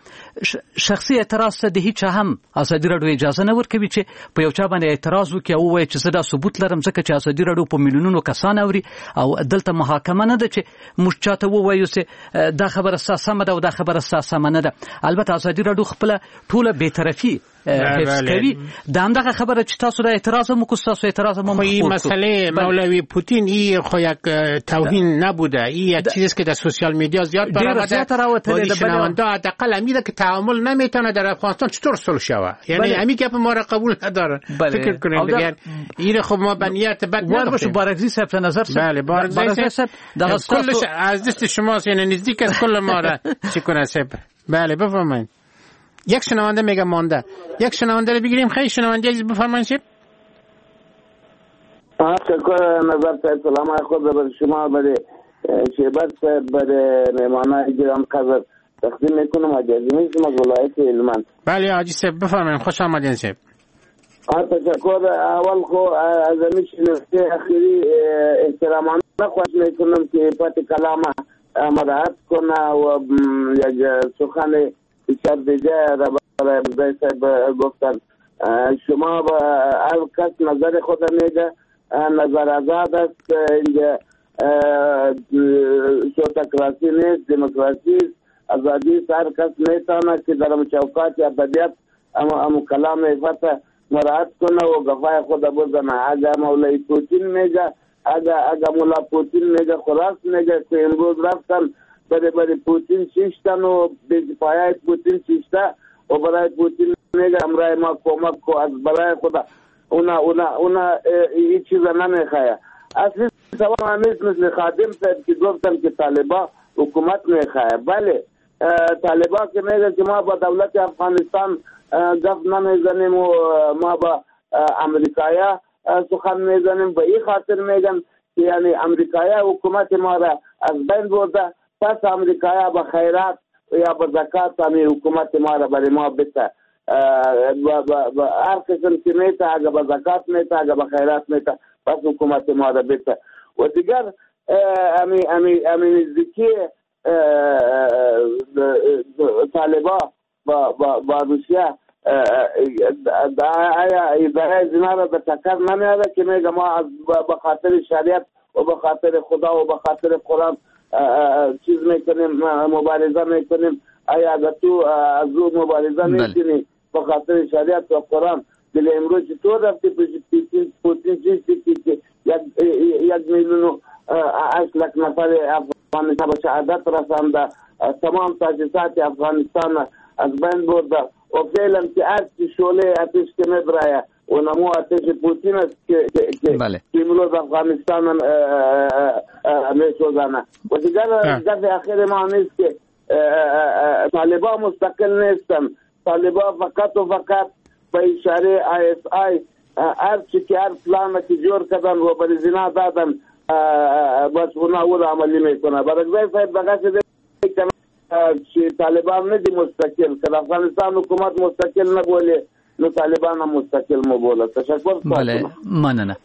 شخصي اعتراض ته د هیڅ هم ازادي رادیو اجازه نه ورکوي چې په یو چا باندې اعتراض وکړي او وایي چې زه دا ثبوت لرم ځکه چې ازادي رادیو په میلیونونو کسان اوري او دلته محاکمه نه ده چې موږ چاته ووایو چې دا خبره سمه ده او دا خبره سمه نه ده. البته ازادي رادیو خپل ټوله بی‌طرفي حفظ کوي. دا همدغه خبره چې تاسو د اعتراض مو کو تاسو اعتراض مو این مسئله مولوی پوتین این خو یک توهین نبوده. این یک چیزی است که در سوشال میدیا زیاد برآمده. شنونده حداقل امیده که تعامل نمیتونه در افغانستان چطور صلح شود. یعنی همین که ما را قبول نداره. فکر کنید دیگه این خب ما به نیت بد نداشتیم. بارگزی صاحب نظر بله بارگزی صاحب کلش از دست شماست. یعنی نزدیک از کل ما را چی کنه صاحب. بله بفرمایید. یک شنونده میگه مانده. یک شنونده رو بگیریم. خیلی شنونده عزیز بفرمایید. تشکر نظر صاحب. سلام خود بر شما بر شیبر صاحب بر مهمانان گرامی قدر تقدیم میکنم. اجازه شما ولایت هلمند. بله حاجی صاحب بفرمایید. خوش آمدین صاحب. تشکر. اول خو از همیشه نکته اخیری احترامانه خواهش میکنم که پات کلام مراعات کنه و یک سخن بسیار دیگه را برای بزای صاحب گفتن. شما با هر کس نظر خود میگه نظر آزاد است. اینجا شوتکراسی نیست، دموکراسی است، آزادی است. هر کس میتونه که در چوکات ابدیت ام کلام فتح مراعات کنه و گفای خود بزنه. اگر مولای پوتین میگه اگر مولا پوتین میگه خلاص میگه که امروز رفتن برای پوتین شیشتن و پایای پوتین شیشته و برای پوتین میگه امرای ما کمک کو از برای خدا اونا این چیزا نمیخواه. اصلی سوال همیست مثل خادم صاحب که گفتن که طالبا حکومت میخواه. بله طالبا که میگه که ما با دولت افغانستان گفت نمیزنیم و ما با امریکایا سخن میزنیم. به این خاطر میگن که یعنی امریکایی حکومت ما را از بین برده، پس امریکایی به خیرات یا به زکات همین حکومت ما را برای ما بده. هر قسم که میته، اگر به زکات میته، اگر به خیرات میته، پس حکومت ما را بده. و دیگر همین نزدیکی طالبا با روسیه آیا اداره زنا را به تکر نمیاره که میگه ما به خاطر شریعت و به خاطر خدا و به خاطر قرآن چیز میکنیم، مبارزه میکنیم؟ آیا اگر تو از او مبارزه میکنی به خاطر شریعت و قرآن، دل امروز چطور رفتی پوتین چیزی که 1,800,000 نفر افغانستان به شهادت رسانده، تمام تاسیسات افغانستان از بین برده و فعلا که هرچی شعله آتش که میبرایه و نمو آتش پوتین است که امروز افغانستان میسوزانه. و دیگر گفت اخیر ما نیست که طالبان مستقل نیستن، طالبان فقط و فقط به اشاره ISI هرچی که هر پلان که جور کردن و بر زنا دادن بس اونا اول عملی میکنه. برای صاحب بگه شده که طالبان ندی مستقل، که افغانستان حکومت مستقل نبوله، نو طالبان هم مستقل مبوله. تشکر. بله مننه.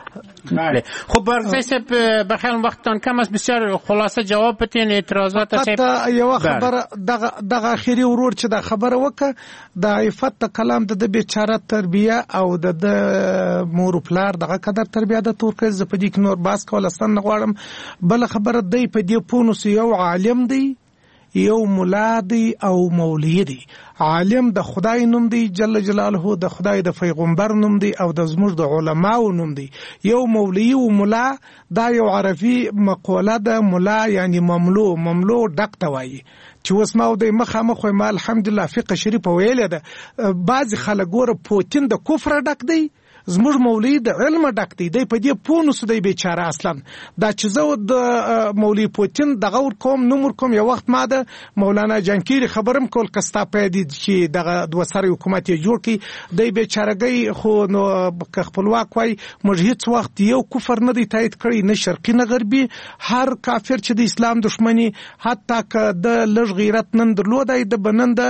بله خب برگزای صاحب بخیر وقتتان کم است، بسیار خلاصه جواب بتین اعتراضات صاحب. یو خبر دغه اخیری ورور چې دا خبره وکړه د عفت کلام د بیچاره تربیه او د مور پلار دغه قدر تربیه د تورکه ز په دې کې نور باس کول استن غواړم. بل خبره دی په دې پونس یو عالم دی، یو مولا دی او مولوی دی. عالم د خدای نوم دی جل جلاله، د خدای د پیغمبر نوم دی او د زموږ د علماو نوم دی. یو مولوی او مولا دا یو عربي مقوله ده، مولا یعنی مملو ډک ته وایي چې اوس ما د مخامخ ما الحمدلله فقه شریف ویل ده. بعض خلک ګوره پوتین د کفر ډک دی، زموږ مولوی د علم ډک دی. دی په دې پونس دی بیچاره اصلا دا چې زه د مولوی پوتین دغه ور کوم نومر کوم. یو وخت ما د مولانا جانکیری خبرم کول کستا پیدا چې دغه د وسره حکومت یې جوړ کی. دی بیچارهګي خو نو خپلواک وای موږ هیڅ وخت یو کفر نه دی تایید کړی، نه شرقي نه غربي. هر کافر چې د اسلام دشمنی حتی که د لږ غیرت نن درلودای د بنند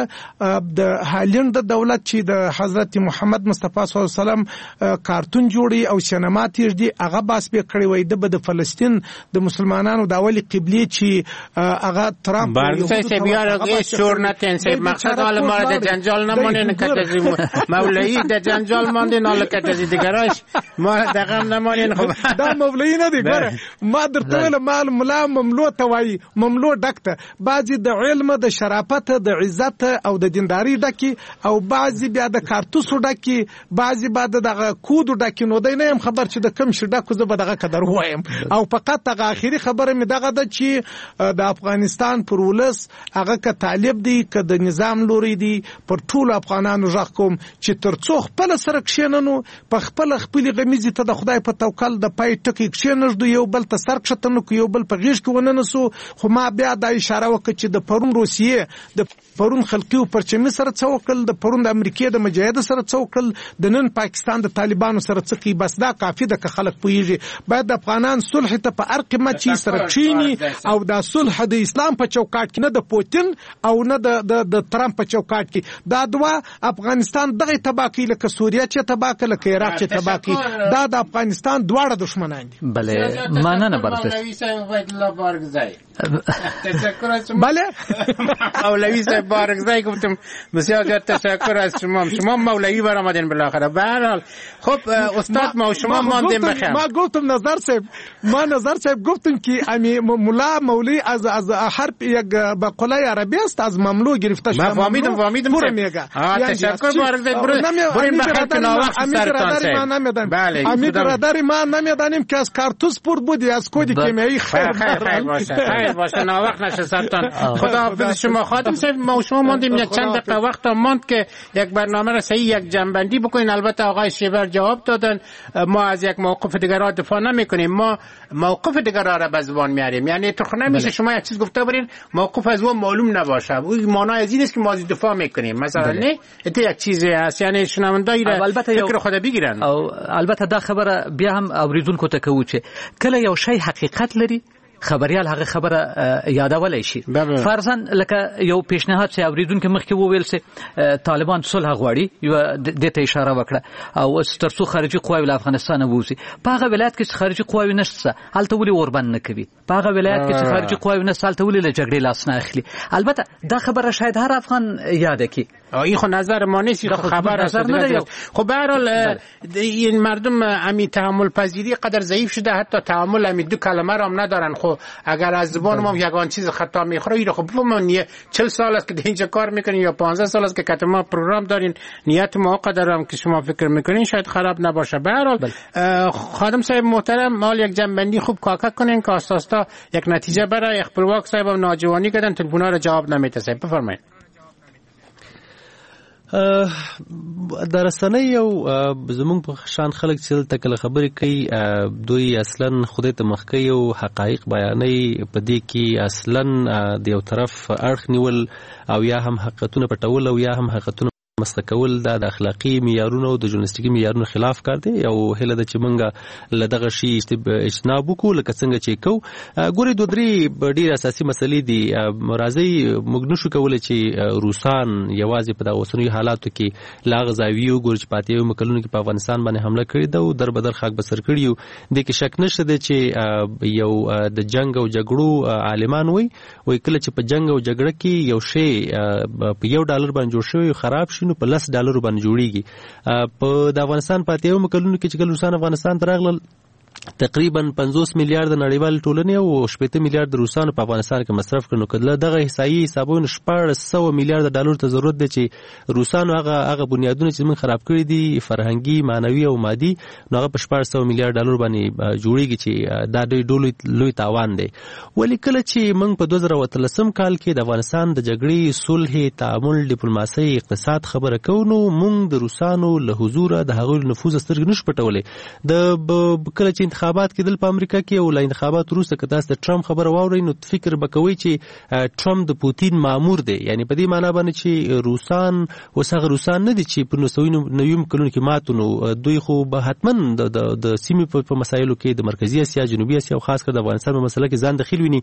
د هالند دولت چې د حضرت محمد مصطفی صلی الله علیه وسلم کارتون جوړي او سینما تیر دي هغه باس به کړی وای د فلسطین د مسلمانانو د اولی قبله چې هغه ترامپ برگزای سی بیار شور نتین سی مقصد حال ما د جنجال نمونین کتازی مولوی د جنجال ماندین حال کتازی دیگراش ما دغم نمونین. خب دا مولوی نه دی ګوره ما درته ویل مال ملا مملو توای مملو ډکته، بعضی د علم د شرافت د عزت او د دینداری ډکی او بعضی بیا د کارتوسو ډکی، بعضی بعد دغه کودو ډکی. نو دی نه خبر چې د کم شډه کو زه به دغه قدر وایم. او فقط دغه اخیری خبره می دغه د چې د افغانستان پر ولس هغه ک طالب دی ک د نظام لوري دی پر ټول افغانانو ژغ کوم چې ترڅو خپل سره کښیننو په خپل غمیزي ته د خدای په توکل د پای ټکی کښینږدو، یو بل ته سر کښتنو کو، یو بل په غیږ کې وننسو. خو ما بیا د اشاره وکړه چې د پرون روسیې د پرون خلقیو پرچمي سره څوکل، د پرون د امریکای د مجاهد سره څوکل، د نن پاکستان د طالبانو سره څکی. بس دا کافی د خلک پویږي. باید د افغانان صلح ته په هر قیمت چې سره چینی او د صلح د اسلام په چوکاټ کې، نه د پوتین او نه د ترامپ په چوکاټ کې. دا دوا افغانستان دغه تباکی لکه سوریه چې تباک لکه عراق چې تباکی، دا د افغانستان دواړه دشمنان دي. بله مننه برگزای. بله مولوی صاحب بارگزای گفتم بسیار زیاد تشکر از شما مولوی برآمدین بالاخره. به هر حال خب استاد ما و شما ماندیم بخیر. ما گفتم نظر صاحب گفتم که امی مولا مولوی از حرف یک بقوله عربی است، از مملو گرفته شده. ما فهمیدم برو میگه. تشکر بارگزای. بریم بخیر که ناوقت سرطان صاحب. بله امید برادری ما نمیدانیم که از کارتوس پر بودی، از کدی کیمیایی. خیر باشه ناوقت نشه سرطان. خدا حافظ شما. خادم صاحب ما و شما ماندیم یک چند دقیقه وقت ماند که یک برنامه را صحیح یک جنبندی بکنین. البته آقای شیبر شیبر جواب دادن ما از یک موقف دیگرها دفاع نمیکنیم، ما موقف دیگرها را به زبان میاریم. یعنی تو نمیشه شما یک چیز گفته برین موقف از اون معلوم نباشه، اون معنای از این است که ما دفاع میکنیم مثلا. نه ته یک چیزی است، یعنی شنوندای را فکر خود بگیرن. او البته دا خبره بیا هم اوریدونکو ته کوي چې کله یو شی حقیقت لري خبريال هغه خبره یادولای شي. فرضاً لکه یو پیشنهاد چې اوریدونکو مخکې وویل سي طالبان صلح غواړي، یو د ته اشاره وکړه او ترڅو خارجي قواوی له افغانستان ووزي. په هغه ولایت کې خارجي قواوی نشته، هلته ولي اوربند نه کوي. په هغه ولایت کې خارجي قواوی نشته، هلته ولي له جګړې لاس نه اخلي. البته دا خبره شاید هر افغان یاد کی. این خو نظر ما نیست، خبر است. خب به هر حال این مردم امی تحمل پذیری قدر ضعیف شده، حتی تحمل امی دو کلمه را هم ندارن. خب اگر از زبان ما یگان چیز خطا میخوره ایره، خب بفهمون 40 سال است که اینجا کار میکنین یا 15 سال است که کت ما پروگرام دارین، نیت ما قدرم که شما فکر میکنین شاید خراب نباشه. به هر حال خادم صاحب محترم، مال یک جنبندی خوب کاکا کنین که آستاستا یک نتیجه برای خپلواک صاحب ناجوانی کردن، تلفن‌ها را جواب نمیده. صاحب بفرمایید. در رسنۍ او زمونږ په شان خلک چې دلته کله خبرې کوي دوی اصلا خدای ته مخ کوي او حقایق بیانوي، په دې کې اصلا د یو طرف اړخ نیول او یا هم حقیقتونه پټول او یا هم حقیقتونه مستقول د اخلاقی معیارونو او د ژورنالیستیکي معیارونو خلاف کار دی. او هله د چې مونږه له دغه شی اجتناب وکړو لکه څنګه چې کو. ګورې دوه درې ډېر اساسي مسلې دي. راځي موږ نشو کولی چې روسان یوازې په دغه اوسنیو حالاتو کې له هغه زاویې وګورو چې په اتیاوو کلونو کې په افغانستان باندې حمله کړې ده او در بدر خاک بسر کړي یو. دې کې شک نشته دی چې یو د جنگ او جګړو عالمان وایي کله چې په جنگ او جګړه کې یو شی په $1 باندې جوړ شوی خراب شي نو په $10 باندې جوړیږي. په د افغانستان په اتیاوو کلونو کې چې کله روسان افغانستان ته راغلل تقریبا 50 میلیارډ نړیوال ټولنې او 80 میلیارډ روسانو په افغانستان کې مصرف کړنو. کله دغه احصایي حسابونه $1,600 میلیارډ ته ضرورت دی چې روسانو هغه بنیادونه چې موږ خراب کړی دي فرهنګي، معنوي او مادي، نو هغه په $1,600 میلیارډ باندې جوړیږي چې دا ډېر لوی تاوان دی. ولی کله چې موږ په 2013 کال کې د افغانستان د جګړې، صلح، تعامل، ډیپلوماسي، اقتصاد خبره کوو نو موږ د روسانو له حضور د هغوی نفوذ سترګې نشو پټولې. د کله چې انتخابات کېدل په امریکا کې او له انتخابات وروسته که تاسو د ټرمپ خبره واورئ نو فکر به کوئ چې ټرمپ د پوتین مامور دی. یعنی په دې معنا باندې چې روسان اوس هغه روسان نه دي چې په 1990 کلونو کې ماتو، نو دوی خو به حتما د سیمې په مسایلو کې د مرکزي اسیا، جنوبي اسیا او خاص کر د افغانستان په مسله کې ځان دخیل ویني.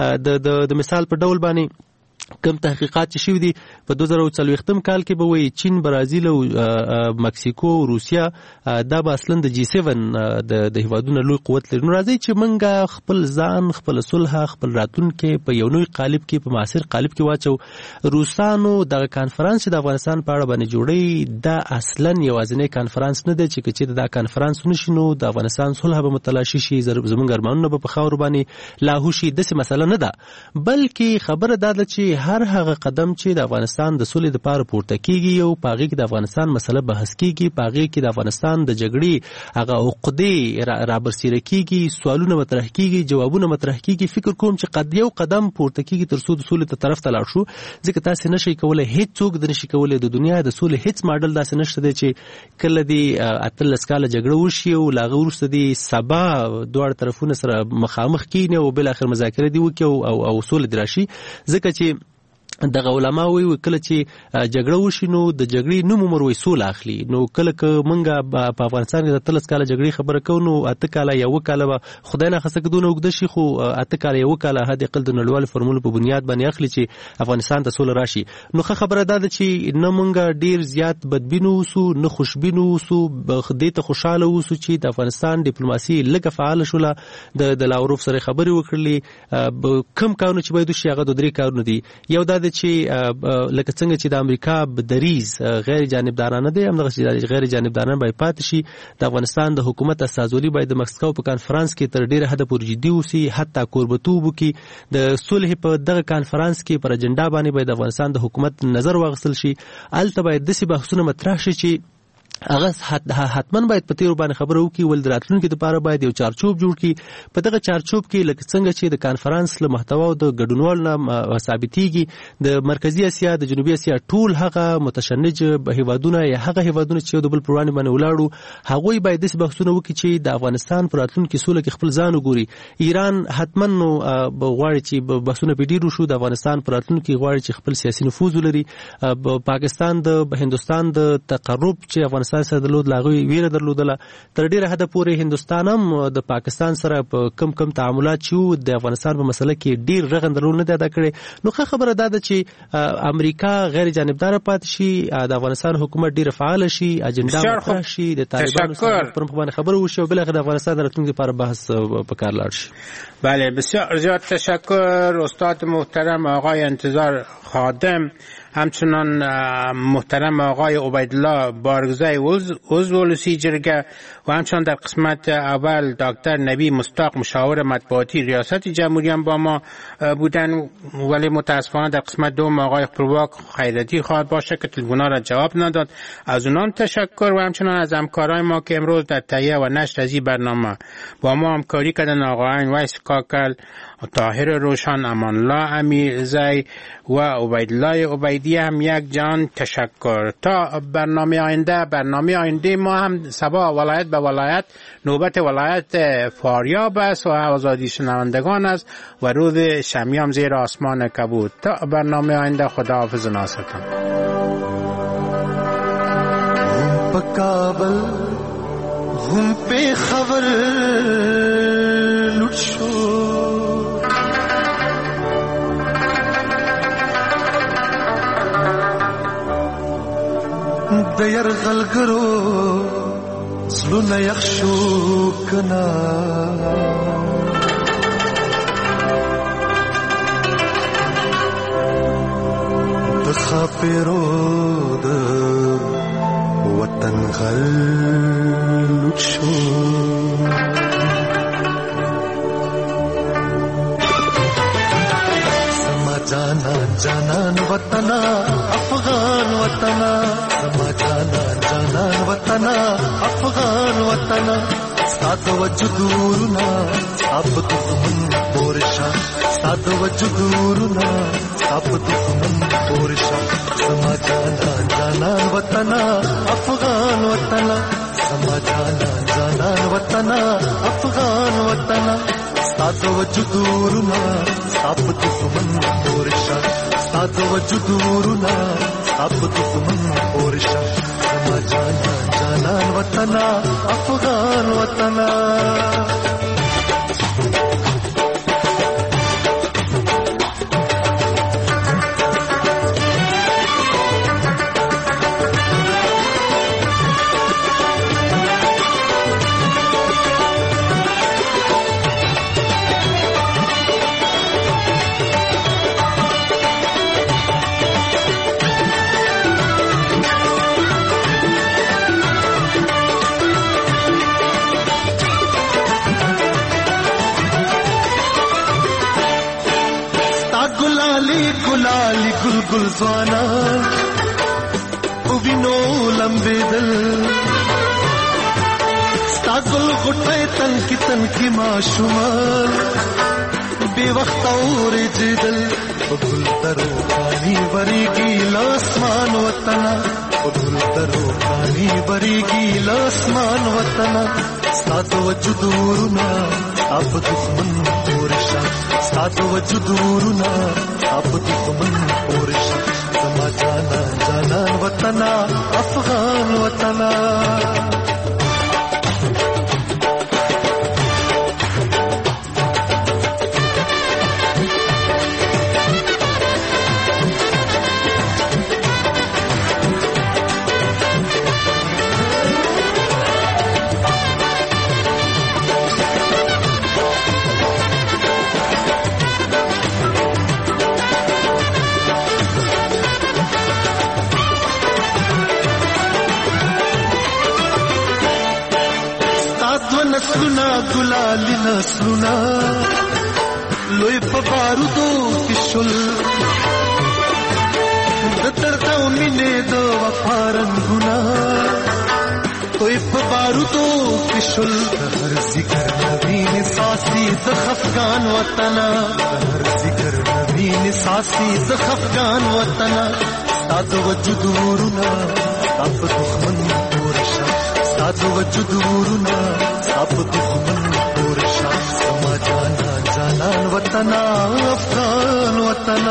د مثال په ډول باندې کم تحقیقات چې شوي دي په 2040 کال کې به وایي چین، برازیل او مکسیکو او روسیا دا به اصلا د G7 د هیوادونو لوی قوت لري. نو راځي چې موږ خپل ځان، خپل صلح، خپل راتلونکی په یو نوی قالب کې، په معاصر قالب کې واچو. روسانو دغه کانفرنس د افغانستان په اړه باندې جوړی دا اصلا یوازینی کانفرنس نه دی چې چې دا کانفرنس نشینو د افغانستان صلح به متلاشي شي، زموږ ارمانونه به په خاور باندې لاهو شي. داسې مسله نه ده، بلکې خبره دا ده چې هر هغه قدم چې د افغانستان د سولې لپاره پورته کیږي او په هغې کې د افغانستان مسله بحث کیږي، په هغې کې د افغانستان د جګړې هغه عقدې رابرسېره کیږي، سوالونه مطرح کیږي، جوابونه مطرح کیږي، فکر کوم چې یو قدم پورته کیږي تر څو د سولې ته طرف ته لاړ شو. ځکه تاسې نشئ کولی، هیڅوک د نشي کولی د دنیا د سولې هیڅ ماډل داسې نشته دی چې کله دې 18 کاله جګړه وشي او له هغه وروسته دې سبا دواړه طرفونه سره مخامخ کینې او بالاخره مذاکره دې وکړي او سوله دې راشي. ځکه چې دغه علما وایي کله چې جګړه وشي نو د جګړې نوم عمر وایي سوله اخلي. نو کله که موږ په افغانستان کې د 13 کاله جګړې خبره کوو نو 8 کاله یو کاله به خدای ناخواسته که دونه اوږده شي، خو 8 کاله یو کاله حد اقل د نړیوالو فورمولو په بنیاد باندې اخلي چې افغانستان ته سوله راشي. نو ښه خبره دا ده چې نه موږ ډېر زیات بدبین اوسو، نه خوشبین اوسو، دې ته خوشحاله اوسو چې د افغانستان ډیپلوماسي لږه فعاله شوله، د لاوروف سره خبرې وکړلې. کم کارونه چې باید وشي هغه 2-3 کارونه دي. یو دا چې لکه څنګه چې د امریکا دریز غیر جانبدارانه دی، همدغه غیر جانبدارانه باید پاتې شي. د افغانستان د حکومت استازولي باید د مکسیکو په کانفرنس کې تر ډیره حده پورې جدي اوسي، حتی کوربتوب وکړي. د صلح په دغه کانفرنس کې پر اجنډا باندې باید د افغانستان د حکومت نظر واخیستل شي. هلته باید داسې بحثونه مطرح شي چې هغه حتمن باید په تیر باندې خبرو وکړي ول دراتلونکو لپاره باید یو چارچوب جوړ کړي په دغه چارچوب کې لکه څنګه چې د کانفرنس له محتوا او د ګډونوال نه ثابتېږي د مرکزی اسیا د جنوبي اسیا ټول هغه متشنج هیوادونه یا هغه هیوادونه چې د بل پر وړاندې باندې ولاړو هغوی باید د بحثونه وکړي چې د افغانستان پر راتلونکو سوله کې خپل ځان وګوري ایران حتمن غواړي چې بحثونه په ډیرو شو د افغانستان پر راتلونکو غواړي چې خپل سیاسي نفوذ ولري پاکستان د هندستان د تقرب چې افغانستان سره درلود لاغوي ویره درلودله تر ډیره حد پورې هندستان هم د پاکستان سره په کم تعاملات چې د افغانستان په مسله کې ډیر رغند رول نه ادا کړي نو خبره ده چې امریکا غیر جانبدار پات شي د افغانستان حکومت ډیر فعال شي اجنډا مطرح شي د طالبانو سره پر باندې خبرو وشي او بلغه د افغانستان راتلونکي لپاره بحث په کار لاړ شي بله بسیار زیاد تشکر استاد محترم آقای انتظار خادم همچنان محترم آقای عبیدالله بارگزای عضو ولسی جرگه و همچنان در قسمت اول دکتر نبی مصداق مشاور مطبوعاتی ریاست جمهوری هم با ما بودن ولی متاسفانه در قسمت دوم آقای پرواک خیرتی خواهد باشه که تلفن‌ها را جواب نداد از اونان تشکر و همچنان از همکارای ما که امروز در تهیه و نشر از این برنامه با ما همکاری کردن آقایان ویس کاکل طاهر روشن امانالله امیرزی و عبیدالله عبیدی هم یک جان تشکر تا برنامه آینده ما هم سبا ولایت به ولایت نوبت ولایت فاریاب است و آزادی شنوندگان است و روز شمیام زیر آسمان کبود تا برنامه آینده خداحافظ ناصرتان کابل هم په خبر لوټ شو د يرغلګرو زلونه يخشو کنا د خاپیرو د وطن غل شو سما جانان وطنا افغان وطنا سما جانان وطنا افغان وطنا سات وجودورنا اب دشمن پورشا سات وجودورنا اب دشمن پورشا سما جانان وطنا افغان وطنا سما جانان وطنا افغان وطنا سات وجودورنا اب دشمن پورشا سات وجودورنا اب دشمن پورشا سما جانان وطنا افغان وطنا गुलाली गुलगुल ज़वाना उबिनो लंबे दिल स्तागुल गुटे तन की माशुमाल बेवक्त और जिदल गुल तरो पानी बरी की लासमान वतना गुल तरो पानी बरी की लासमान वतना सात वजुदूरना अब दुश्मन पोरशा सात वजुदूरना अब दुश्मन पोरशा समा जानान वतना अफगान वतना नस्लुना गुलाली नस्लुना लोई पबारुदो किशुल दतरता उमिने दो वफारन गुना بارودو کې شل هر ذکر نوین ساسي د خفقان وطن هر ذکر نوین ساسي د خفقان وطن ستاسو وجود ورونه ستاسو دښمن ورشه ستاسو وجود ورونه ستاسو دښمن ورشه سما جانان وطن افغان وطن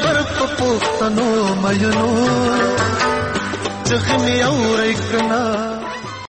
پښتنو مینو چغمي اورې کنا